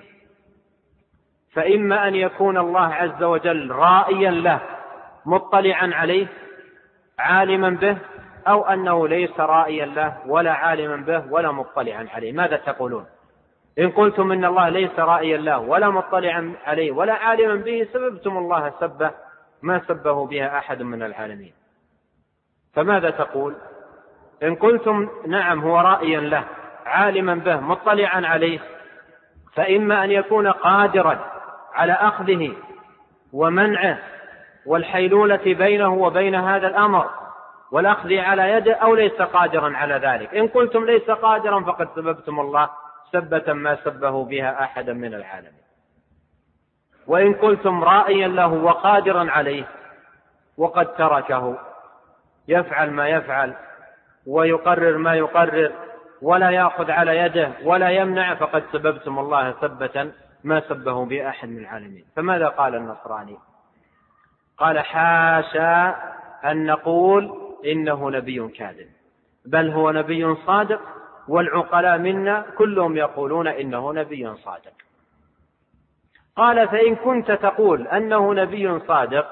Speaker 1: فإما أن يكون الله عز وجل رائيا له مطلعا عليه عالما به، أو أنه ليس رائيا له ولا عالما به ولا مطلعا عليه. ماذا تقولون؟ إن قلتم إن الله ليس رائيا له ولا مطلعا عليه ولا عالما به سببتم الله سبه ما سبه بها أحد من العالمين. فماذا تقول؟ إن قلتم نعم هو رائيا له عالما به مطلعا عليه، فإما أن يكون قادرا على أخذه ومنعه والحيلولة بينه وبين هذا الأمر والأخذ على يده، أو ليس قادرا على ذلك. إن قلتم ليس قادرا فقد سببتم الله سبة ما سبه بها أحدا من العالمين. وإن قلتم رائيا له وقادرا عليه وقد تركه يفعل ما يفعل ويقرر ما يقرر ولا يأخذ على يده ولا يمنع، فقد سببتم الله سبة ما سبه بها أحد من العالمين. فماذا قال النصراني؟ قال: حاشا أن نقول إنه نبي كاذب، بل هو نبي صادق، والعقلاء منا كلهم يقولون إنه نبي صادق. قال: فإن كنت تقول أنه نبي صادق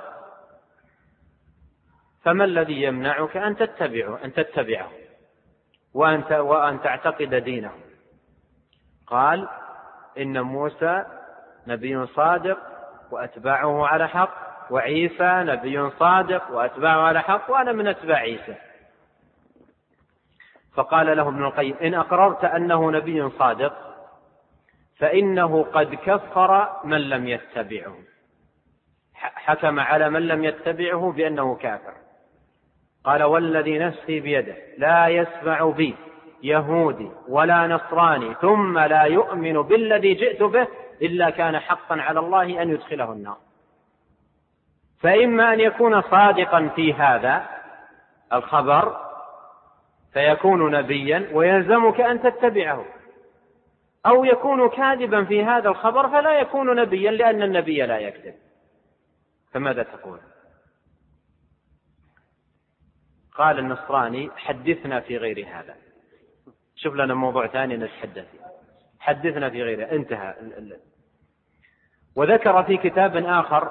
Speaker 1: فما الذي يمنعك أن تتبعه, أن تتبعه وأن, وأن تعتقد دينه؟ قال: إن موسى نبي صادق وأتباعه على حق، وعيسى نبي صادق وأتباعه على حق، وأنا من أتباع عيسى. فقال له ابن القيم: إن أقررت أنه نبي صادق فإنه قد كفر من لم يتبعه، حكم على من لم يتبعه بأنه كافر. قال: والذي نفسي بيده لا يسمع بي يهودي ولا نصراني ثم لا يؤمن بالذي جئت به إلا كان حقا على الله أن يدخله النار. فإما أن يكون صادقا في هذا الخبر فيكون نبيا ويلزمك أن تتبعه، أو يكون كاذبا في هذا الخبر فلا يكون نبيا لأن النبي لا يكذب. فماذا تقول؟ قال النصراني: حدثنا في غير هذا. شوف لنا موضوع ثاني نتحدث فيه، حدثنا في غيره. انتهى. وذكر في كتاب آخر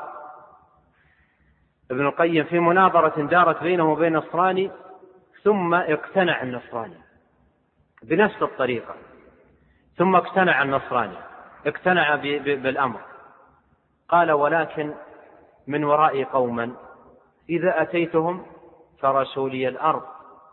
Speaker 1: ابن القيم في مناظرة دارت بينه وبين النصراني، ثم اقتنع النصراني بنفس الطريقة، ثم اقتنع النصراني اقتنع بالأمر. قال: ولكن من ورائي قوما إذا أتيتهم فرشوا لي الأرض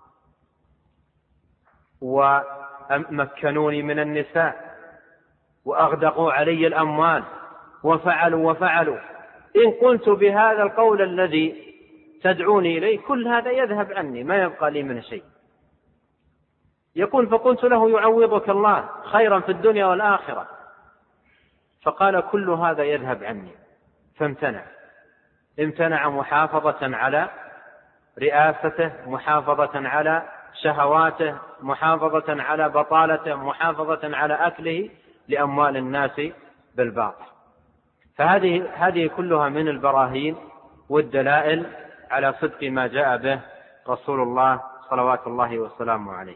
Speaker 1: ومكنوني من النساء وأغدقوا علي الأموال وفعلوا وفعلوا، إن قلت بهذا القول الذي تدعوني إليه كل هذا يذهب عني، ما يبقى لي منه شيء. يقول: فقلت له: يعوضك الله خيرا في الدنيا والآخرة. فقال: كل هذا يذهب عني. فامتنع، امتنع محافظة على رئاسته، محافظة على شهواته، محافظة على بطالته، محافظة على أكله لأموال الناس بالباطل. فهذه هذه كلها من البراهين والدلائل على صدق ما جاء به رسول الله صلوات الله وسلامه عليه.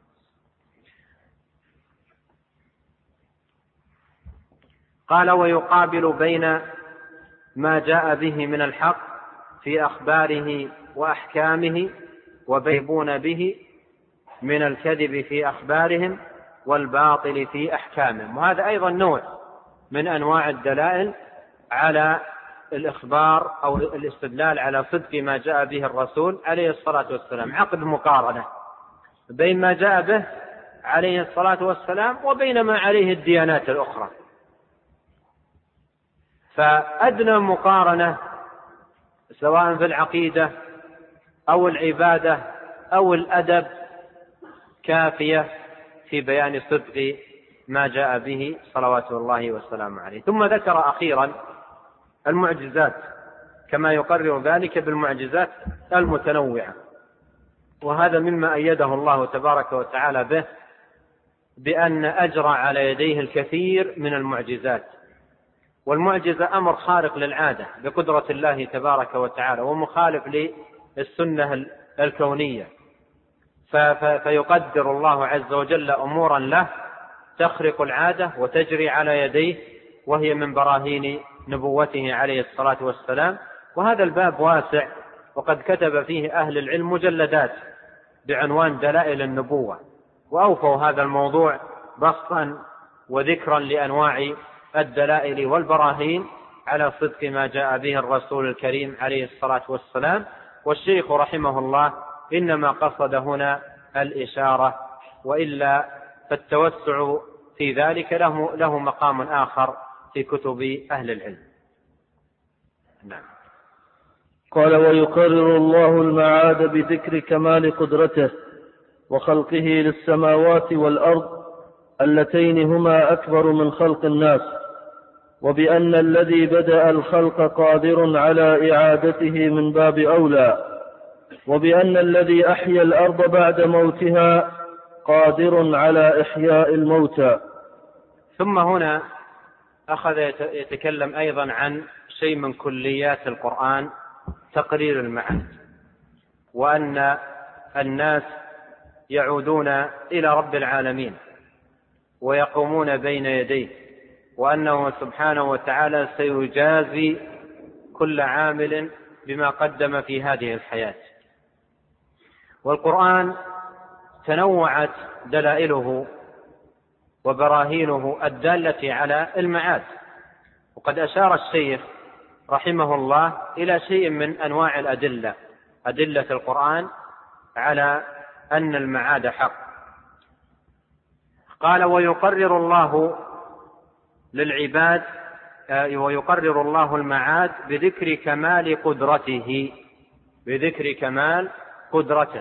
Speaker 1: قال: ويقابل بين ما جاء به من الحق في أخباره وأحكامه وبيبون به من الكذب في أخبارهم والباطل في أحكامهم. وهذا أيضا نوع من أنواع الدلائل على الإخبار أو الاستدلال على صدق ما جاء به الرسول عليه الصلاة والسلام، عقد مقارنة بين ما جاء به عليه الصلاة والسلام وبين ما عليه الديانات الأخرى. فأدنى مقارنة سواء في العقيدة أو العبادة أو الأدب كافية في بيان صدق ما جاء به صلوات الله والسلام عليه. ثم ذكر أخيرا المعجزات كما يقرر ذلك بالمعجزات المتنوعة، وهذا مما أيده الله تبارك وتعالى به، بأن أجرى على يديه الكثير من المعجزات. والمعجزة أمر خارق للعادة بقدرة الله تبارك وتعالى ومخالف للسنة الكونية، فيقدر الله عز وجل أمورا له تخرق العادة وتجري على يديه، وهي من براهين نبوته عليه الصلاة والسلام. وهذا الباب واسع، وقد كتب فيه أهل العلم مجلدات بعنوان دلائل النبوة، وأوفوا هذا الموضوع بسطا وذكرا لأنواع الدلائل والبراهين على صدق ما جاء به الرسول الكريم عليه الصلاة والسلام. والشيخ رحمه الله إنما قصد هنا الإشارة، وإلا فالتوسع في ذلك له, له مقام آخر في كتب أهل العلم. نعم.
Speaker 2: قال: ويقرر الله المعاد بذكر كمال قدرته وخلقه للسماوات والأرض اللتين هما أكبر من خلق الناس، وبأن الذي بدأ الخلق قادر على إعادته من باب أولى، وبأن الذي أحيا الأرض بعد موتها قادر على إحياء الموتى.
Speaker 1: ثم هنا أخذ يتكلم أيضا عن شيء من كليات القرآن، تقرير المعاد، وأن الناس يعودون إلى رب العالمين ويقومون بين يديه، وأنه سبحانه وتعالى سيجازي كل عامل بما قدم في هذه الحياة. والقرآن تنوعت دلائله وبراهينه الدالة على المعاد، وقد أشار الشيخ رحمه الله إلى شيء من أنواع الأدلة، أدلة القرآن على أن المعاد حق. قال: ويقرر الله للعباد ويقرر الله المعاد بذكر كمال قدرته، بذكر كمال قدرته.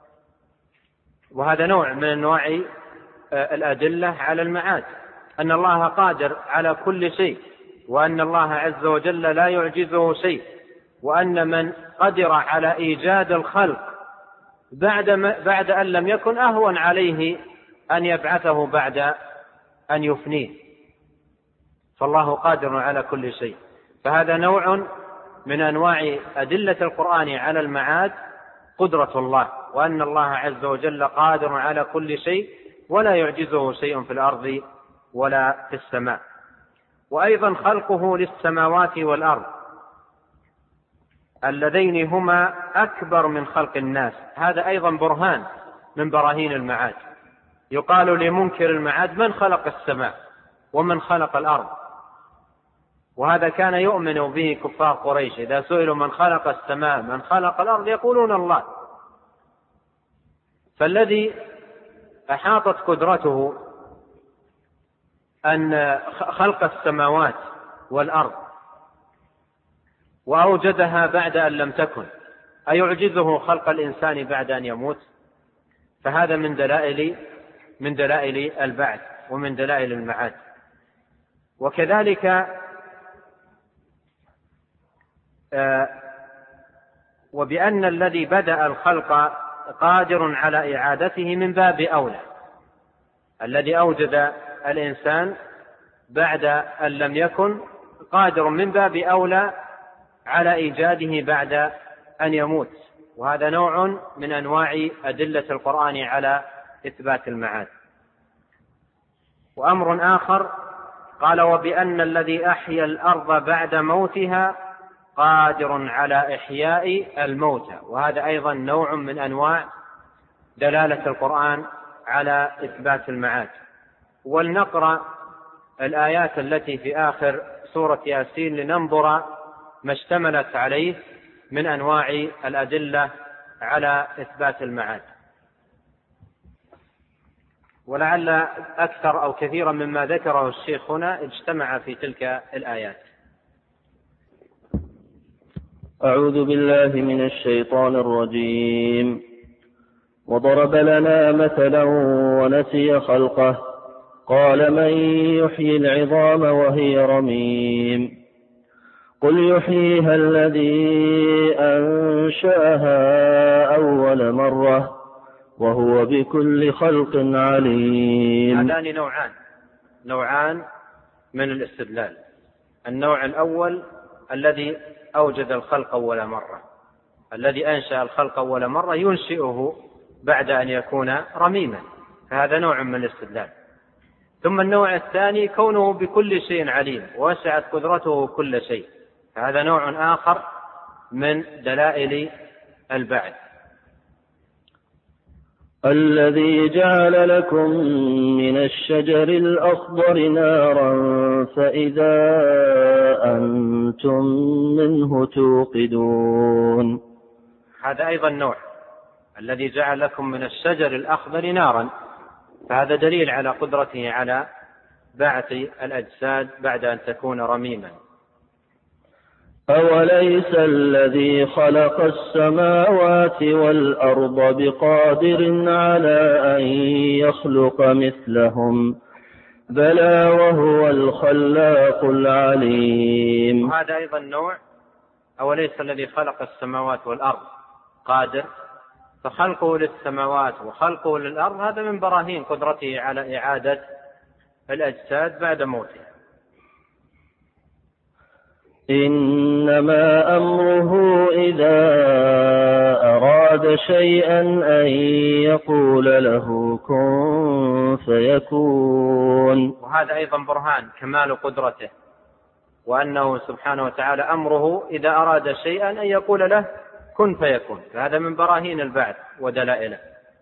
Speaker 1: وهذا نوع من أنواع الأدلة على المعاد، أن الله قادر على كل شيء، وأن الله عز وجل لا يعجزه شيء، وأن من قدر على إيجاد الخلق بعد, بعد أن لم يكن أهون عليه أن يبعثه بعد أن يفنيه، فالله قادر على كل شيء. فهذا نوع من أنواع أدلة القرآن على المعاد، قدرة الله، وأن الله عز وجل قادر على كل شيء ولا يعجزه شيء في الأرض ولا في السماء. وأيضا خلقه للسماوات والأرض اللذين هما أكبر من خلق الناس، هذا أيضا برهان من براهين المعاد. يقال لمنكر المعاد: من خلق السماء ومن خلق الأرض؟ وهذا كان يؤمن به كفار قريش، إذا سئلوا من خلق السماء من خلق الأرض يقولون الله. فالذي أحاطت قدرته أن خلق السماوات والأرض وأوجدها بعد أن لم تكن، أيعجزه خلق الإنسان بعد أن يموت؟ فهذا من دلائل من دلائل البعث ومن دلائل المعاد. وكذلك آه وبأن الذي بدأ الخلق قادر على إعادته من باب أولى. الذي أوجد الإنسان بعد أن لم يكن قادر من باب أولى على إيجاده بعد أن يموت، وهذا نوع من أنواع أدلة القرآن على إثبات المعاد. وأمر آخر قال: وبأن الذي أحيا الأرض بعد موتها قادر على إحياء الموتى، وهذا أيضا نوع من أنواع دلالة القرآن على إثبات المعاد. ولنقرأ الآيات التي في آخر سورة ياسين لننظر ما اشتملت عليه من أنواع الأدلة على إثبات المعاد، ولعل أكثر أو كثيرا مما ذكره الشيخ هنا اجتمع في تلك الآيات.
Speaker 2: أعوذ بالله من الشيطان الرجيم. وضرب لنا مثلا ونسي خلقه قال: من يحيي العظام وهي رميم قل يحييها الذي أنشأها أول مرة وهو بكل خلق عليم.
Speaker 1: هذان نوعان نوعان من الاستدلال. النوع الأول الذي أوجد الخلق أول مرة، الذي أنشأ الخلق أول مرة ينشئه بعد أن يكون رميما، فهذا نوع من الاستدلال. ثم النوع الثاني كونه بكل شيء عليم ووسعت قدرته كل شيء، فهذا نوع آخر من دلائل البعث.
Speaker 2: الذي جعل لكم من الشجر الأخضر نارا فإذا أنتم منه توقدون.
Speaker 1: هذا أيضا نوع، الذي جعل لكم من الشجر الأخضر نارا، فهذا دليل على قدرته على بعث الأجساد بعد أن تكون رميما.
Speaker 2: أوليس الذي خلق السماوات والأرض بقادر على أن يخلق مثلهم بلى وهو الخلاق العليم.
Speaker 1: وهذا أيضا نوع، أوليس الذي خلق السماوات والأرض قادر، فخلقه للسماوات وخلقه للأرض هذا من براهين قدرته على إعادة الأجساد بعد موتها.
Speaker 2: إنما أمره إذا أراد شيئا أن يقول له كن فيكون.
Speaker 1: وهذا أيضا برهان كمال قدرته، وأنه سبحانه وتعالى أمره إذا أراد شيئا أن يقول له كن فيكون، فهذا من براهين البعث ودلائله.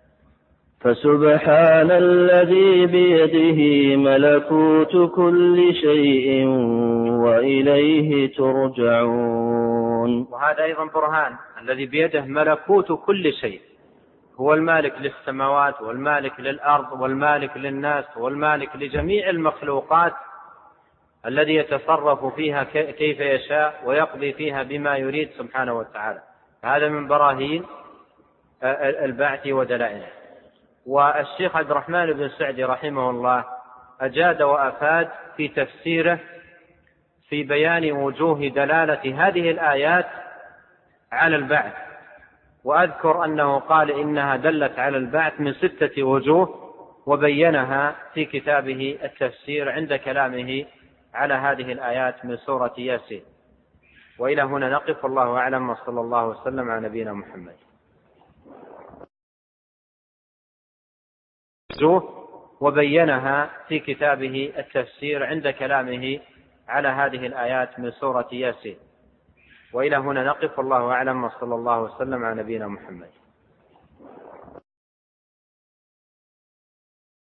Speaker 2: فسبحان الذي بيده ملكوت كل شيء وإليه ترجعون.
Speaker 1: وهذا أيضا برهان، الذي بيده ملكوت كل شيء، هو المالك للسماوات والمالك للأرض والمالك للناس والمالك لجميع المخلوقات، الذي يتصرف فيها كيف يشاء ويقضي فيها بما يريد سبحانه وتعالى. هذا من براهين البعث ودلائله. والشيخ عبد الرحمن بن سعدي رحمه الله أجاد وأفاد في تفسيره في بيان وجوه دلالة هذه الآيات على البعث، وأذكر أنه قال إنها دلت على البعث من ستة وجوه، وبينها في كتابه التفسير عند كلامه على هذه الآيات من سورة ياسين. وإلى هنا نقف، والله أعلم، وصلى الله وسلم على نبينا محمد. وبينها في كتابه التفسير عند كلامه على هذه الآيات من سورة ياسين. وإلى هنا نقف، والله أعلم، وصلى الله وسلم على نبينا محمد.